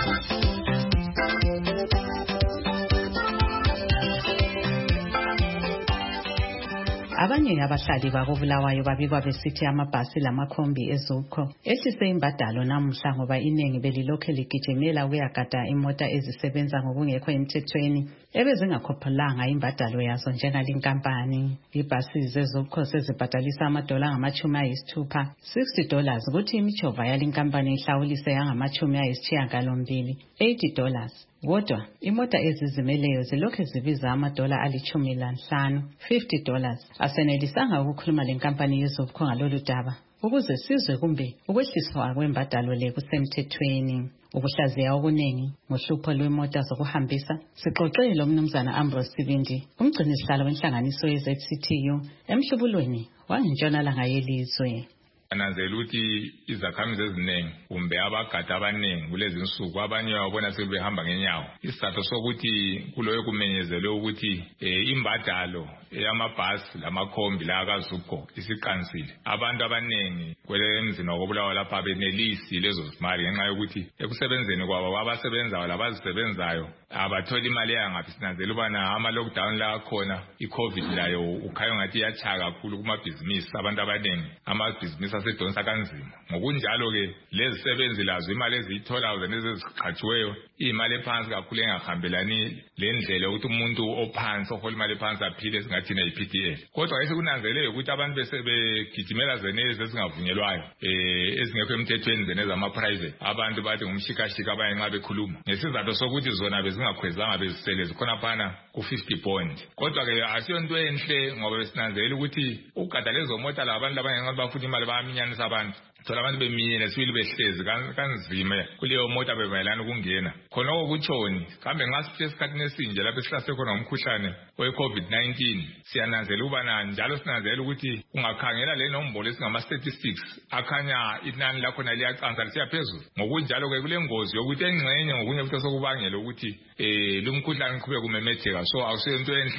Abanye abahlali bakobulawayo babikwa besithi amabhasi lamakhombi ezukho ehlise imbadalo namuhla ngoba inengi belilokhe ligijimela ukuyagada imota ezisebenza ngokungekho emthethweni ebezingakhophelanga imbadalo yazo njengalinkampani. Ibhasi zezukho sezibhadalisa amadola ngamachumi ayisithupha sixty dollars ukuthi imichova yalinkampani ihlawulise yangamachumi ayisithiyagalombili eighty dollars. Kodwa imota ezizimeleyo zilokhe zibiza amadola alichumi lanhlanu fifty dollars. Asenelisanga ukukhuluma lenkampani yezukho ngalolu daba ukuze sizwe kumbe ukwehliswa kwembadalo le kusemthethweni. Ukuhlaziya okuningi ngohlupho lwemota zokuhambisa sixoxe lo mnumzana Ambrose Sibindi umgcinisihlalo wenhlanganiso ye Z C T U emhlubulweni wangentshonalanga yelizwe. Ananzela ukuthi izakhamizi eziningi kumbe abagada abaningi kulezi insuku abanye babona sebehamba ngenyawo. Isizathu sokuthi kuloyo kumenyezelwe ukuthi imbadalo yamabhasi lamakhombi la kaZukho isiqansile. Abantu abaningi kwelemzini wakobulawa lapha benelisi lezo zimali ngenxa yokuthi ekusebenzeni kwabo abasebenzayo labazisebenzayo abatholi imali yangaphi. Sinanzela ubana ama lockdown la khona iCovid layo ukhayo ngathi yacha kakhulu kuma business abantu abaningi ama business asedonsa kanzima. Ngokunjalo ke lezi sebenzi lazo imali ezithola zeneziqhatshiweyo imali ephansi kakhulu engahambelani lendlela ukuthi umuntu ophansi ohola imali ephansi aphile singathi ne P T F. Kodwa ke sekunanzeleke ukuthi abantu besebegijimela zenezi ezingavunyelwayo eh ezingekho emthethweni zenezi ama private. Abantu bathi ngumshikashika abanye nxa bekhuluma ngesizathu sokuthi zona bezingakhwezanga beziselezi khona phana ku fifty point. Kodwa ke asiyonto enhle ngoba besinanzela ukuthi ukugada lezo mota labantu abanye nxa bafuna imali bayaminyanisa abantu. Thola abantu bemiyene sibili behlezi kanzima kuleyo mota bebayelana ukungena. Khona okutshoni kambe nxa sithi esikhathini esinje lapho sihlase khona umkhuhlane we COVID nineteen siyananzela ubana njalo sinanzela ukuthi ungakhangela le nombolo esingama statistics akhanya inani lakho naliyacansa lisiya phezulu. Ngokunjalo ke kulengozi yokuthi engxenye ngokunye futhi sokubangela ukuthi eh lumkhuhlane uqhubeka kumemetheka. So awusiyento enhle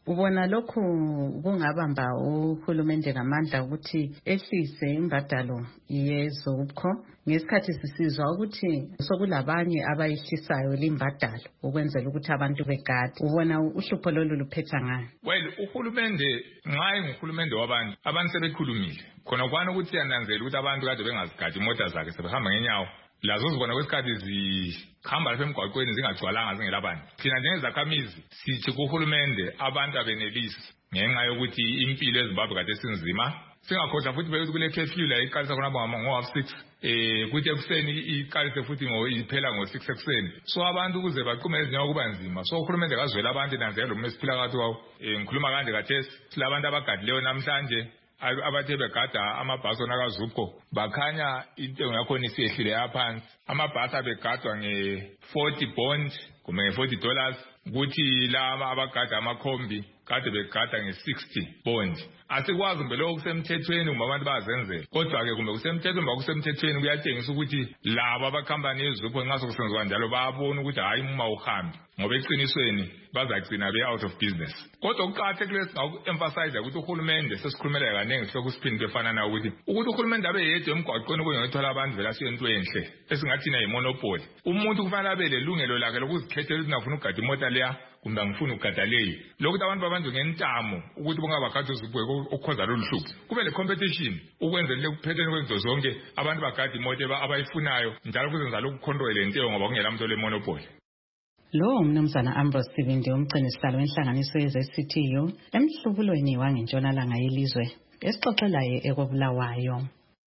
ubona lokhu kungabamba uhulumende ngamandla ukuthi ehlise imbadalo yezobukho ngesikhathi sisizwa ukuthi sokulabanye abayihlisayo limbadalo ukwenzela ukuthi abantu begade. Ubona uhlupho lolu luphetha ngani? Well, uhulumende nxa enguhulumende wabantu abantu sebekhulumile khona kwana ukuthi yananzela ukuthi abantu kade bengazigadi imota zakhe sebehamba ngenyawo lazo zibona kwesikhathi zihamba lapha emgwaqweni zingagcwalanga zingelabantu. Thina njengezakhamizi sithi kuhulumende abantu abenelisi ngenxa yokuthi impilo eZimbabwe kade sinzima. Singakhohlwa futhi bekuthi kule curfew la iqalisa khona ngo half six eh kuthi ekuseni iqalise futhi ngo iphela ngo six ekuseni. So abantu ukuze baqume ezinyawo kuba nzima. So uhulumende kazwela abantu nanzela lo mesiphila kathi kwawo. Eh ngikhuluma kanje kathesi silabantu abagadileyo namhlanje abathe begada amabhasi onakazupho bakhanya intengo yakhona isiyehlile yaphansi. Amabhasi abegadwa nge forty bond kumbe nge forty dollars kuthi laba abagada amakhombi kade begada nge sixty bond. Asikwazi mbe lokho kusemthethweni uma abantu bazenzela. Kodwa ke kumbe kusemthethweni ba kusemthethweni kuyatshengisa ukuthi laba abakhampani yezupho nxa sokusenziwa njalo bayabona ukuthi hayi uma uhambi ngoba eqinisweni bazagcina be out of business. Kodwa ukuqakathekile singaku-emphasize ukuthi uhulumende sesikhulumela kanenge sihloko siphinde efana na ukuthi ukuthi uhulumende abe yedwa emgwaqweni kuyothola abantu vela siyento enhle esingathina yi-monopoly. Umuntu kufanele abe lelungelo lakhe lokuzikhethela ukuthi ngafuna ukugada imota leya kumbe ngifuna ukugada leyi. Lokuthi abantu babanjwe ngentamo ukuthi bongabagada uzipho ukukhoza lolu hlupho. Kube le competition ukwenzela ukuphetheni kwezinto zonke abantu bagada imoto abayifunayo njalo kuzenza lokhu control lentengo ngoba kungela muntu ole-monopoly. Lo umnumzana Ambrose Sibindi umgcinisihlalo wenhlanganiso ye-Z C T U emhlubulweni wangentshonalanga yelizwe esixoxelayo ekobulawayo.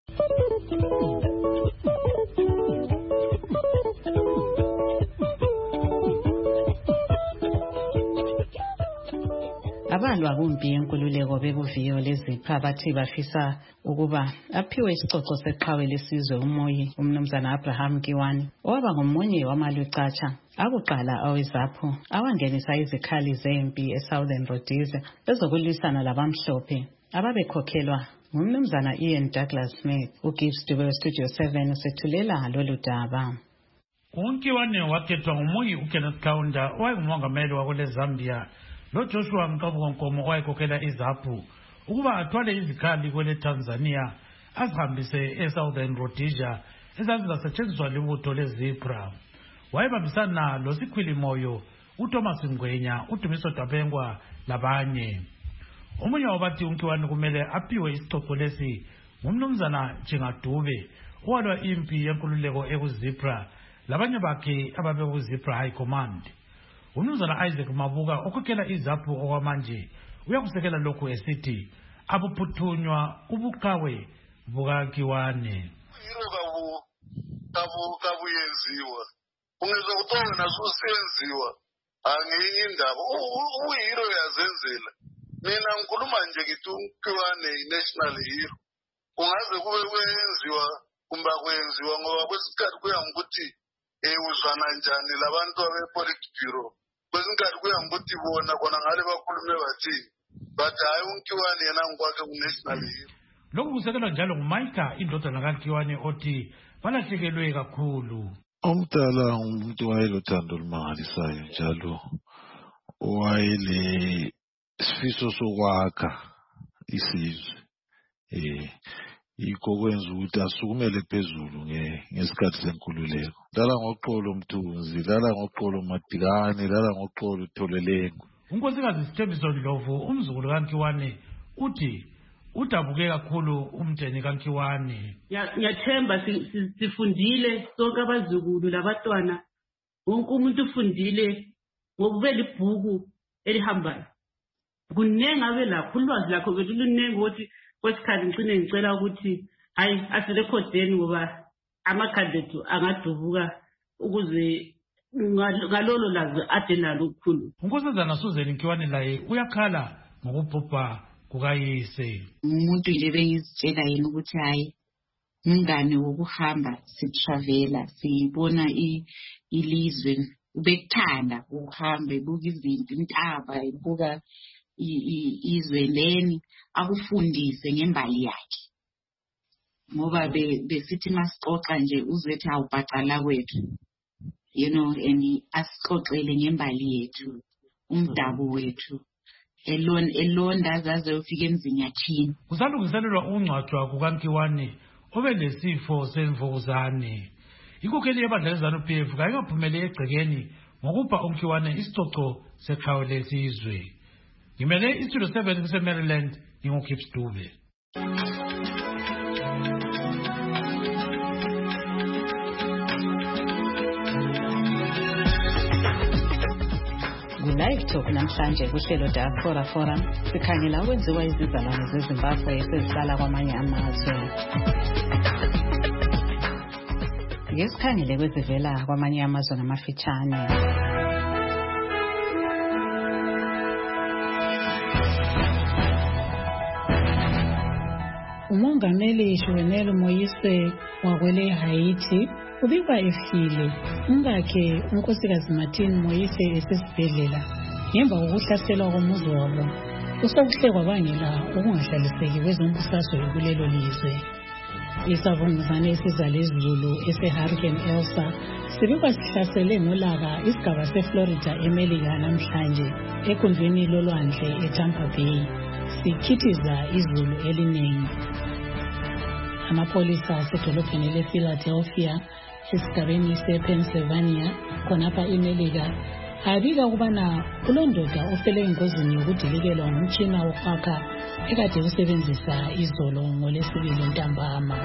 Abalwa kumpi yenkululeko bekuviyo lezipha bathi bafisa ukuba aphiwe isicoco seqhawe lesizwe umoyi umnumzana Abraham Kiwani owaba ngomunye wamalucatsha akuqala awezapho awangenisa izikhali zempi eSouthern Rhodesia ezokulwisana labamhlophe ababekhokhelwa ngumnumzana Ian Douglas Smith. uGibbs Dube Studio seven usethulela lolu daba. uNkiwane wakhethwa ngumoyi uKenneth Kaunda owayengumongameli wakule Zambia lo Joshua Mqabungonkomo owayekhokhela izaphu ukuba athwale izikhali kwele Tanzania azihambise eSouthern Rhodesia ezazizasetshenziswa libutho leZipra. Wayebambisana lo Sikhwilimoyo uThomas Ngwenya uDumiso Dabengwa labanye. Omunye wabathi uNkiwane kumele aphiwe isicoco lesi ngumnumzana Jingadube owalwa impi yenkululeko ekuZipra labanye bakhe ababekuzipra High Command. Umnumzana Isaac Mabuka okhokhela izaphu okwamanje uyakusekela lokhu esithi abuphuthunywa ubuqhawe bukaKiwane. Iro kabu kabu kabu yenziwa ungeza kutonga naso senziwa angenye indaba uyiro yazenzela. Mina ngikhuluma nje ngithi uKiwane national hero ungaze kube kwenziwa kumba kwenziwa ngoba kwesikhathi kuya ngokuthi eh uzwana njani labantu abepolitbureau kwesinkathi kuya ngokuthi bona kona ngale bakhulume bathi but hayi uNkiwane yena ngikwakhe ku-national hero. Lokhu kusekelwa njalo nguMaika indodana kaNkiwane othi balahlekelwe kakhulu. Umdala umuntu wayelothando olumangalisayo njalo wayele sifiso sokwakha isizwe eh yikho kwenza ukuthi asukumele phezulu ngesikhathi senkululeko. Dala ngoxolo Mthunzi, dala ngoxolo Madikane, dala ngoxolo Tholelengo. uNkosikazi Sithembiso Ndlovu umzukulu kaNkiwane uthi udabuke kakhulu umndeni kaNkiwane. Ngiyathemba sifundile sonke abazukulu labatwana wonke umuntu ufundile ngokubela ibhuku elihambayo. Kunengi abe lakho ulwazi lakho bethu lunengi ukuthi kwesikhathi ngicine ngicela ukuthi hayi asirekhodeni ngoba amakhadi ethu angadubuka ukuze ngalolo lazi ade nalo ukukhulu. uNkosazana Susan Nkiwane laye uyakhala ngokubhubha kukayise. Umuntu nje bengizitshela yena ukuthi hayi umngane wokuhamba sitravela sibona ilizwe ubekuthanda uhambe buka izinto intaba ibuka izwe leni akufundise ngembali yakhe ngoba besithi masixoxa nje uzethi awubhacala kwethu you know and asixoxele ngembali yethu umdabu wethu elon elonda zaze ufike emzinyathini. Kusalungiselelwa ungcwatshwa kukaNkiwane obelesifo semvukuzane. Inkokheli yebandla leZANU-P F kayingaphumeleli egcekeni ngokupha uNkiwane isicoco seqhawe lesizwe. Ngimele istudio seven kuseMaryland, nginguKips Dube. Live Talk namhlanje kuhlelo Diaspora Forum sikhangela ukwenziwa izizalwane zeZimbabwe esezihlala kwamanye amazwe. Ngesikhangele kwezivela kwamanye amazwe namafitshane. Umongameli Jovenel Moise wakwele Haiti ubikwa efile. Umkakhe unkosikazi Martin Moise esesibhedlela ngemva kokuhlaselwa komuzi wabo. Usokuhle kwabangela ukungahlaliseki kwezombusazwe kulelo lizwe. Isavunguzane esizala izulu ese-Hurricane Elsa sibikwa sihlasele ngolaka isigaba seFlorida eMelika namhlanje ekhundleni lolwandle eTampa Bay sikhithiza izulu eliningi. Amapolisa asedolobheni lePhiladelphia esigabeni sePennsylvania khonapha eMelika abika ukubana kulondoda ofele engozini yokudilikelwa ngumtshina wokwakha ekade usebenzisa izolo ngolesibili ntambama.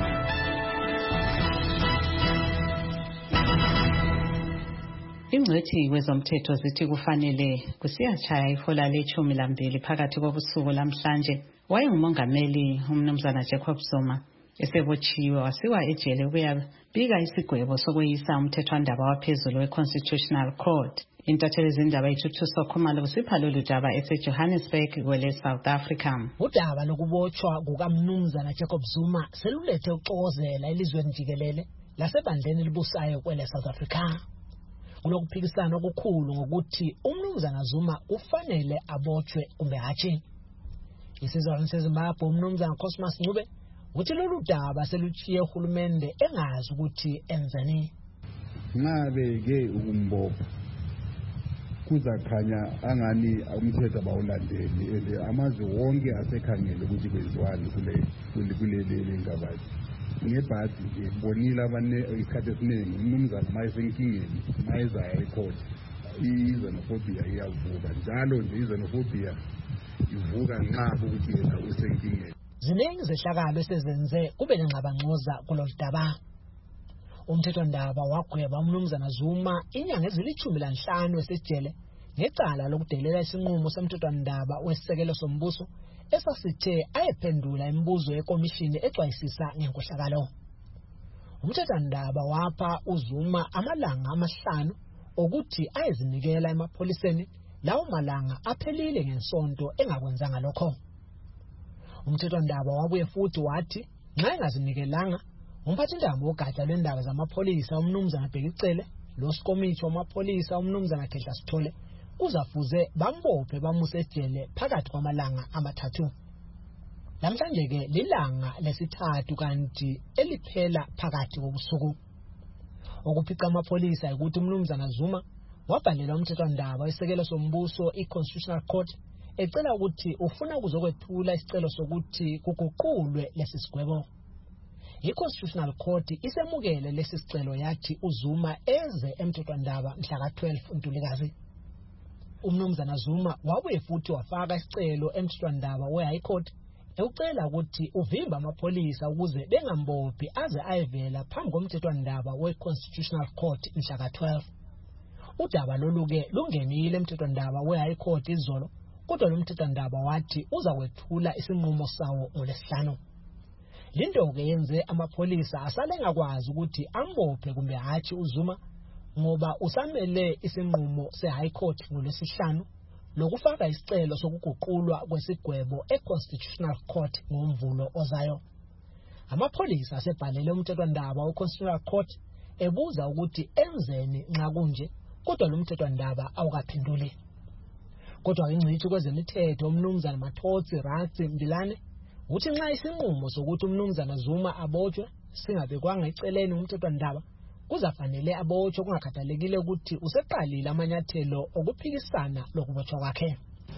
Ingcwethi kwezomthetho zithi kufanele kusiyatshaya ihola lechumi lambili phakathi kobusuku lamhlanje wayengumongameli umnumzana Jacob Zuma esebotshiwe wasiwa ejele ukuyabika isigwebo sokweyisa umthethwandaba waphezulu we-Constitutional Court. Intatheli zindaba iThuthuso Khumalo kusipha lolu daba eseJohannesburg kwele South Africa. Udaba lokubotshwa kukamnumzana Jacob Zuma selulethe uxokozela elizweni jikelele lasebandleni libusayo kwele South Africa. Kulokuphikisana okukhulu ngokuthi umnumzana Zuma ufanele abotshwe kumbe hatshi. Isizwe seZimbabwe umnumzana Cosmas Ncube uthi lolu daba selutshiye uhulumende engazi ukuthi enzeni. Ngabe ke ukumbopha kuzakhanya angani umthetho abawulandeli ende amazwe wonke asekhangele ukuthi kwenziwani kule kuleli ngabathi. Ngebhadi nje bonile abane isikhathi esiningi umnumzana mayesenkingeni mayezaya ecourt izenophobia iyavuka njalo nje izenophobia ivuka nxa ukuthi yena usenkingeni. Ziningi zehlakalo esezenze kube nengxabangxoza kulolu daba. Umthethwandaba wagweba umnumzana Zuma inyanga ezilithumi lanhlanu esejele ngecala lokudelela isinqumo somthethwandaba wesisekelo sombuso esasithe ayephendula imibuzo yekomishini exwayisisa ngenkohlakalo. Umthethwandaba wapha uZuma amalanga amahlanu okuthi ayezinikela emapholiseni lawo malanga aphelile ngensonto engakwenzanga lokho. Umthethwandaba wabuye futhi wathi nxa engazinikelanga umphathindaba wogada lwendaba zamapholisa umnumzana Bhekicele losikomithi wamapholisa umnumzana Khehla Sithole kuzafuze bambophe bamuse ejele phakathi kwamalanga amathathu. Namhlanje ke lilanga lesithathu kanti eliphela phakathi kobusuku. Okuphica amapholisa ukuthi umnumzana Zuma wabhalela umthethwandaba wesekelo sombuso i-Constitutional Court ecela ukuthi ufuna ukuzokwethula isicelo sokuthi kuguqulwe lesi sigwebo. I-Constitutional Court isemukele lesi sicelo yathi uZuma eze emthethwandaba mhla ka twelve uNtulikazi. Umnumzana Zuma wabuye futhi wafaka isicelo emthethwandaba we-High Court ekucela ukuthi uvimba amapholisa ukuze bengambophi aze ayevela phambi komthethwandaba we-Constitutional Court mhla ka twelve. Udaba lolu-ke lungenile emthethwandaba we-High Court izolo, kodwa lo mthethwandaba wathi uzakwethula isinqumo sawo ngolesihlanu. Linto-ke yenze amapholisa asale ngakwazi ukuthi ambophe kumbe hatshi uZuma ngoba usamele isinqumo se-High Court ngolesihlanu lokufaka isicelo sokuguqulwa kwesigwebo e-Constitutional Court ngomvulo ozayo. Amapholisa asebhalele umthethwandaba we-Constitutional Court ebuza ukuthi enzeni nxa kunje, kodwa lo mthethwandaba awukaphenduli. Kodwa ingcitshi kwezemithetho umnumzana Mathotsi Ratsi Mbilane uthi nxa isinqumo sokuthi umnumzana Zuma abotshwe singabekwanga eceleni umthethwandaba kuzafanele abotshwe kungakhathalekile ukuthi useqalile amanyathelo okuphikisana lokubotshwa kwakhe.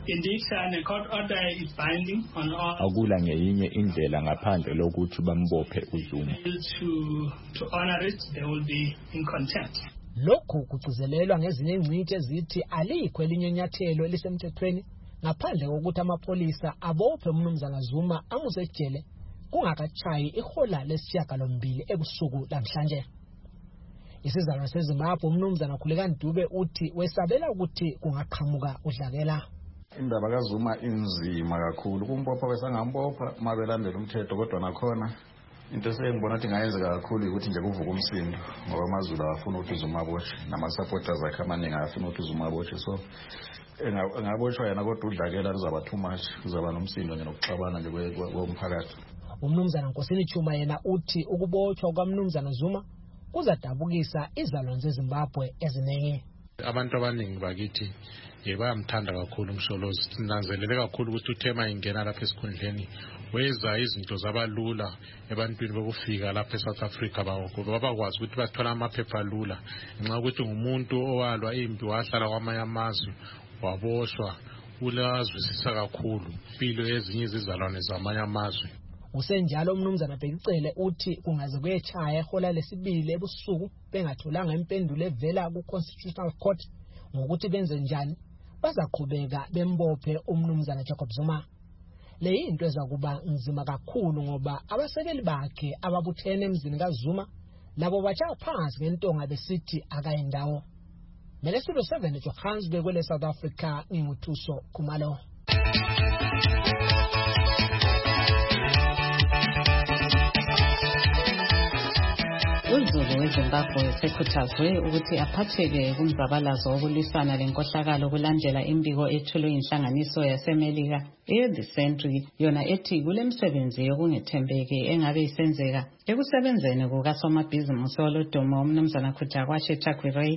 Indeed, sir, the court order is binding on all. Akula ngeyinye indlela ngaphandle lokuthi bambophe uZuma. To to honor it, they will be in contempt. Lokhu kugcizelelwa ngezinye ingcitshi ezithi alikho elinye inyathelo elisemthethweni ngaphandle kokuthi amapolisa abophe umnumzana Zuma amuse ejele kungakachayi ihola lesishiyagalombili ebusuku namhlanje. Isizalwane seZimbabwe umnumzana Khulekani Dube uthi wesabela ukuthi kungaqhamuka udlakela. Indaba kaZuma inzima kakhulu kumbopha besangambopha mabelandela umthetho kodwa nakhona into esengibona ukuthi ingayenzeka kakhulu ukuthi nje kuvuka umsindo ngoba amaZulu afuna ukuthi uZuma aboshwe nama-supporters akhe amaningi afuna ukuthi uZuma aboshwe so engaboshwa yena kodwa udlakela luzaba too much kuzaba nomsindo nje nokuxabana nje komphakathi. Umnumzana Nkosini Chuma yena uthi ukubotshwa kwamnumzana Zuma kuzadabukisa izalwane zeZimbabwe eziningi. Abantu abaningi bakithi bayamthanda kakhulu uMsholozi. Sinanzelele kakhulu ukuthi uThema ingena lapha esikhundleni weza izinto zabalula ebantwini bokufika lapha eSouth Africa bawokuba babakwazi ukuthi bathola amaphepha lula ngenxa ukuthi ngumuntu owalwa impi wahlala kwamanye amazwe waboshwa ulazwisisa kakhulu impilo yezinye izizalwane zamanye amazwe. Usenjalo umnumzana Bhekicele uthi kungaze kuyechaya ehola lesibili ebusuku bengatholanga impendulo evela ku-Constitutional Court ngokuthi benze njani bazaqhubeka bembophe umnumzana Jacob Zuma. Le yinto ezakuba nzima kakhulu ngoba abasekeli bakhe ababuthene emzini kaZuma labo batshaya phansi ngentonga besithi akayindawo. Mele Studio seven eJohannesburg kwele South Africa nginguthuso Khumalo. uZulu weZimbabwe sekhuthazwe ukuthi aphatheke kumzabalazo wokulwisana lenkohlakalo kulandela imbiko ethulwe inhlanganiso yaseMelika eThe Sentry yona ethi kulemsebenzi yokungethembeki engabe isenzeka ekusebenzeni kukasomabhizinisi olodumo umnumzana Khudlakwashe Takwirei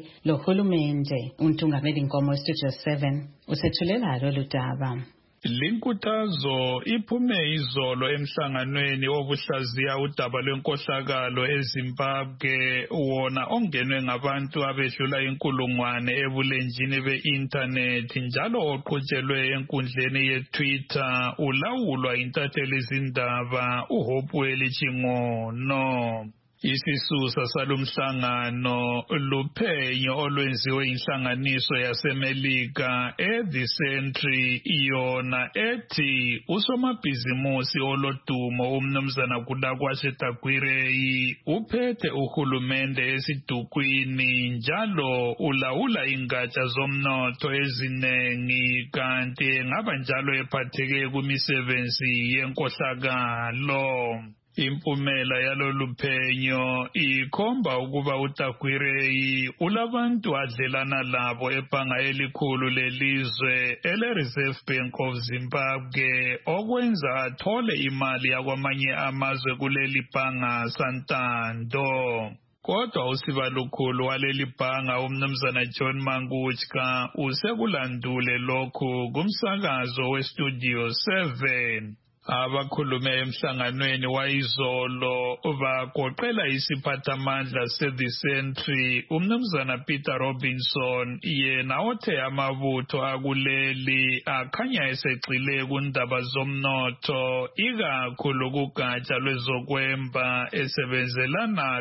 inkulungwane ebulenjini be-internet njalo oqhutshelwe yeTwitter ulawulwa intatheli zindaba uHopewell Chingono. Isisusa salumhlangano luphenyo olwenziwe inhlanganiso yaseMelika eThe Sentry yona ethi usomabhizimusi olodumo umnumzana Khudlakwashe Takwirei uphethe uhulumende esidukwini njalo ulawula ingatsha zomnotho ezinengi kanti ngaba njalo ephatheke kumisebenzi yenkohlakalo. Impumela yalolu phenyo ikhomba ukuba uTakwirei ulabantu adlelana labo ebhanga elikhulu lelizwe ele-Reserve Bank of Zimbabwe okwenza athole imali yakwamanye amazwe kuleli bhanga Santander. Kodwa usiba lukhulu waleli bhanga umnumzana John Mangutska usekulandule lokhu kumsakazo weStudio seven. Abakhulume emhlanganweni wayizolo bagoqela isiphathamandla seThe Sentry umnumzana Peter Robinson yena othe amabutho akuleli akhanya esegxile kundaba zomnotho ikakhulu kugatsha lwezokwemba esebenzelana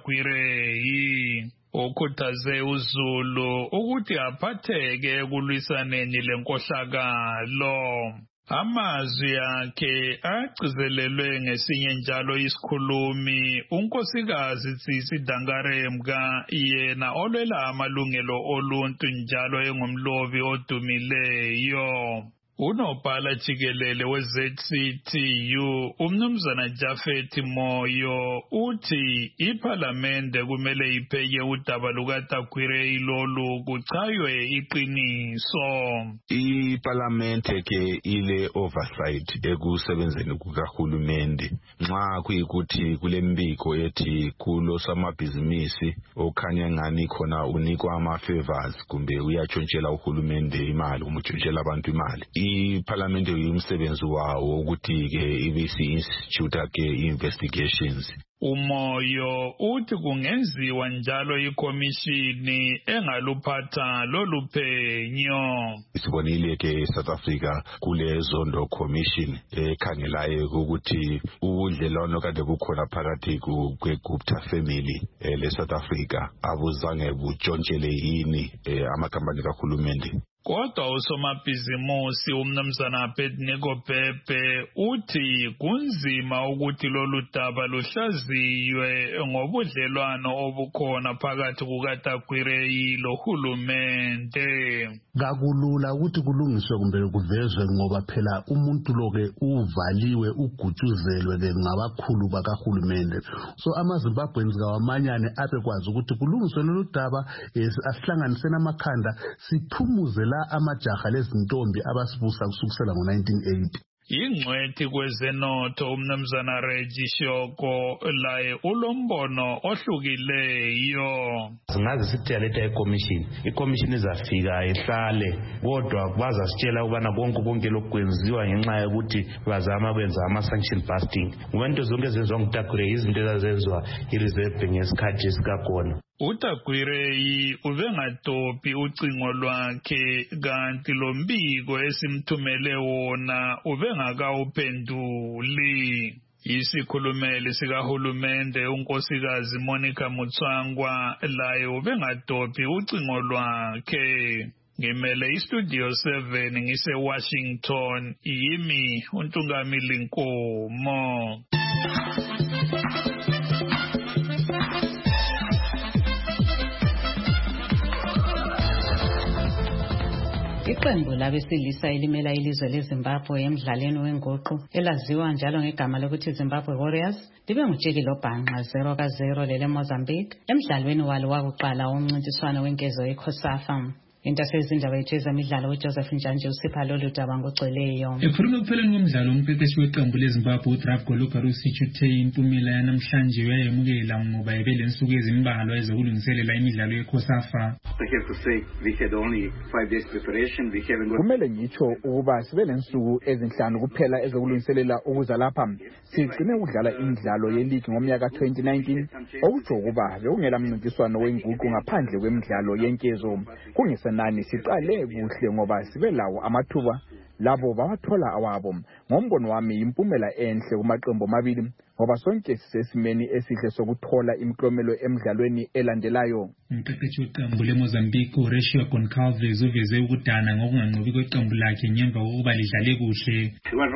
loTakwirei. Ukhuthaze uZulu ukuthi aphatheke ekulwisaneni lenkohlakalo. Amazwi akhe agcizelelwe ngesinye njalo isikhulumi unkosikazi Tsitsi Dankaremka yena olwela amalungelo oluntu njalo engumlobi odumileyo. Unobhala jikelele we-Z C T U umnumzana Japhet Moyo uthi iphalamende kumele ipheke udaba lukaTakwirei lolu kuchaywe iqiniso. Iphalamende ke ile oversight ekusebenzeni kukahulumende nxa kuyikuthi kulembiko ethi kulo samabhizinisi okhanya ngani khona unikwa ama favors kumbe uyatshontshela uhulumende imali umutshontshela abantu imali. iparliament umsebenzi wawo ukuthi ke ibisi institute ke investigations. Umoyo uthi kungenziwa njalo ikomishini engaluphatha lolu phenyo. Sibonile ke South Africa kule zondo commission ekhangelayo ukuthi ubudlelwano kade bukhona phakathi kweGupta family le South Africa abuzange butshontshele yini amakampani kahulumende. Kodwa usomabhizimusi umnumzana Abednego Bhebhe uthi kunzima ukuthi lolu daba luhlaziywe ngobudlelwano obukhona phakathi kukaTagwirei lohulumende. Kakulula ukuthi kulungiswe kumbe kuvezwe ngoba phela umuntu loke uvaliwe ugutshuzelwe ke ngabakhulu bakahulumende. So amaZimbabweans kawamanyane abekwazi ukuthi kulungiswe lolu daba asihlanganise namakhanda siphumuze la amajaha lezintombi abasibusa kusukela ngo nineteen eighty. Ingcwethi kwezenotho umnumzana Reggie Shoko laye ulombono ohlukileyo. Singaze sitheleta iCommission. iCommission izafika ihlale kodwa bazasitshela ukubana konke konke lokwenziwa ngenxa yokuthi bazama kwenza ama sanction busting. Ngoba zonke ezenziwa nguTagwirei izinto ezazenzwa ireserve ngesikhathi sikakona. uTagwirei ubengatopi ucingo lwakhe kanti lo mbiko esimthumele wona ubengakawuphenduli. Isikhulumeli sikahulumende unkosikazi Monica Mutswangwa laye ubengatopi ucingo lwakhe. Ngimele iStudio seven ngise Washington, yimi uNtungamili Nkomo. Iqembu labesilisa elimela ilizwe leZimbabwe emdlalweni wenguqu elaziwa njalo ngegama lokuthi Zimbabwe Warriors libe ngutsheki lobhanqa zero ka zero lele Mozambique emdlalweni walo wakuqala womncintiswano wenkezo eCOSAFA. Intasezindaba yethu ezemidlalo uJoseph Njanje usipha lolu daba ngogcweleyo. Ekhuluma kupheleni komdlalo umqeqeshi weqembu leZimbabwe uDraft Golugaro usithuthe impumela yanamhlanje uyayemukela ngoba ebelensuku ezimbalwa ezokulungiselela imidlalo yeCOSAFA. Kumele ngitsho ukuba sibe lensuku ezinhlanu kuphela ezokulungiselela ukuza lapha sigcine ukudlala imidlalo yeligi ngomnyaka twenty nineteen okutsho ukuba bekungela mncintiswano wenguqu ngaphandle kwemidlalo yenkezo. Kungesenani siqale kuhle ngoba sibe lawo amathuba labo bawathola awabo. Ngombono wami impumela enhle kumaqembu amabili ngoba sonke sisesimeni esihle sokuthola imiklomelo emidlalweni elandelayo. Umqeqeshi weqembu leMozambique uRachel Goncalves uveze ukudana ngokunganqobi kweqembu lakhe ngemva kokuba lidlale kuhle.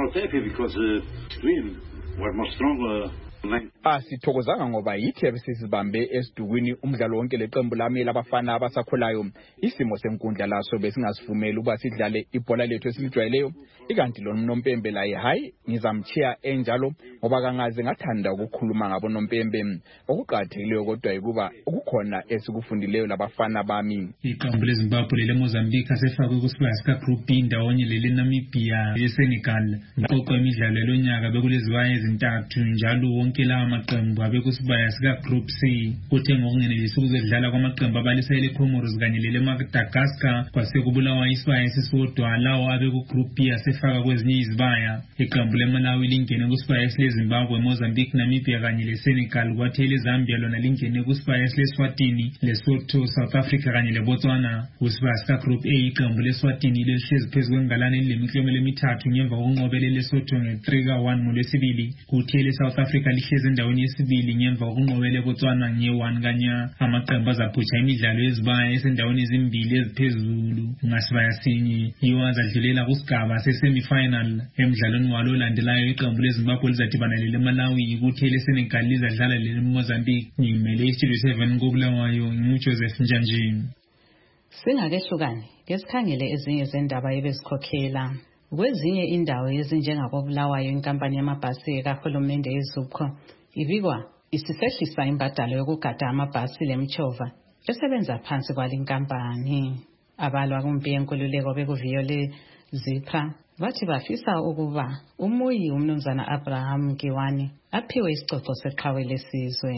Asithokozanga ngoba yithi besizibambe esidukwini umdlalo wonke leqembu lami labafana abasakhulayo. Isimo senkundla laso besingasivumeli ukuba sidlale ibhola lethu esilijwayeleyo. Ikanti lo Nompembe laye hayi ngizamchiya enjalo ngoba kangaze ngathanda ukukhuluma ngabo Nompembe. Okuqhatheleyo kodwa ukuba ukukhona esikufundileyo labafana bami. Iqembu leZimbabwe leMozambique asefakwe kusibaya sika Group B ndawonye leNamibia yeSenegal. Uqoqo imidlalo lonyaka bekuleziwaya ezintathu njalo wonke lawa maqembu abekusibaya sika Group C. Kuthe ngokungenelisi ukuzodlala kwamaqembu abalisele Comoros kanye lele Madagascar kwasekubulawa isibaya esisodwa lawo abeku Group B asefaka kwezinye izibaya. Iqembu leMalawi lingene kusibaya leZimbabwe, Mozambique, Namibia kanye leSenegal kwathi leZambia lona lingene kusibaya leSwatini, Lesotho, South Africa kanye leBotswana. Kusibaya sika Group A iqembu leSwatini lihlezi phezulu kwengalane lemiklomelo emithathu ngemva kokunqobela leSotho nge three ka one ngolwesibili. Kuthi leSouth Africa lihlezi endaweni yesibili ngemva kokunqobela eBotswana nge one kanya. Amaqembu azaphutsha imidlalo yezibaya esendaweni ezimbili eziphezulu ngasibaya sinye yiwo azadlulela kusigaba sesemifinal. Emidlalweni walo landelayo iqembu leZimbabwe lizadibana leMalawi kuthi leSenegal lizadlala leMozambique. Ngimele iStudio seven koBulawayo nguJoseph Njanje. Singakehlukani ngesikhangele ezinye zendaba ebezikhokhela. Kwezinye indawo ezinjengakoBulawayo inkampani yamabhasi kahulumende yeZUPCO ibikwa isisehlisa imbadalo yokugada amabhasi lemchova esebenza phansi kwalinkampani. Abalwa kumpi yenkululeko bekuviyole Zipha bathi bafisa ukuba umuyi umnumzana Abraham Kiwani aphiwe isicoco seqhawe lesizwe.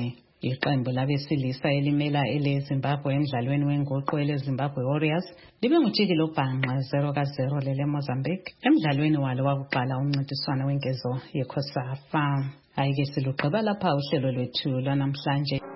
Iqembu labesilisa elimela ele Zimbabwe emdlalweni wenguqu ele Zimbabwe Warriors libe ngujikilo bhanqa zero ka zero lele Mozambique emdlalweni walo wakuqala umncintiswano wenkezo yeCOSAFA. Ayike silugqiba lapha uhlelo lwethu lwanamhlanje.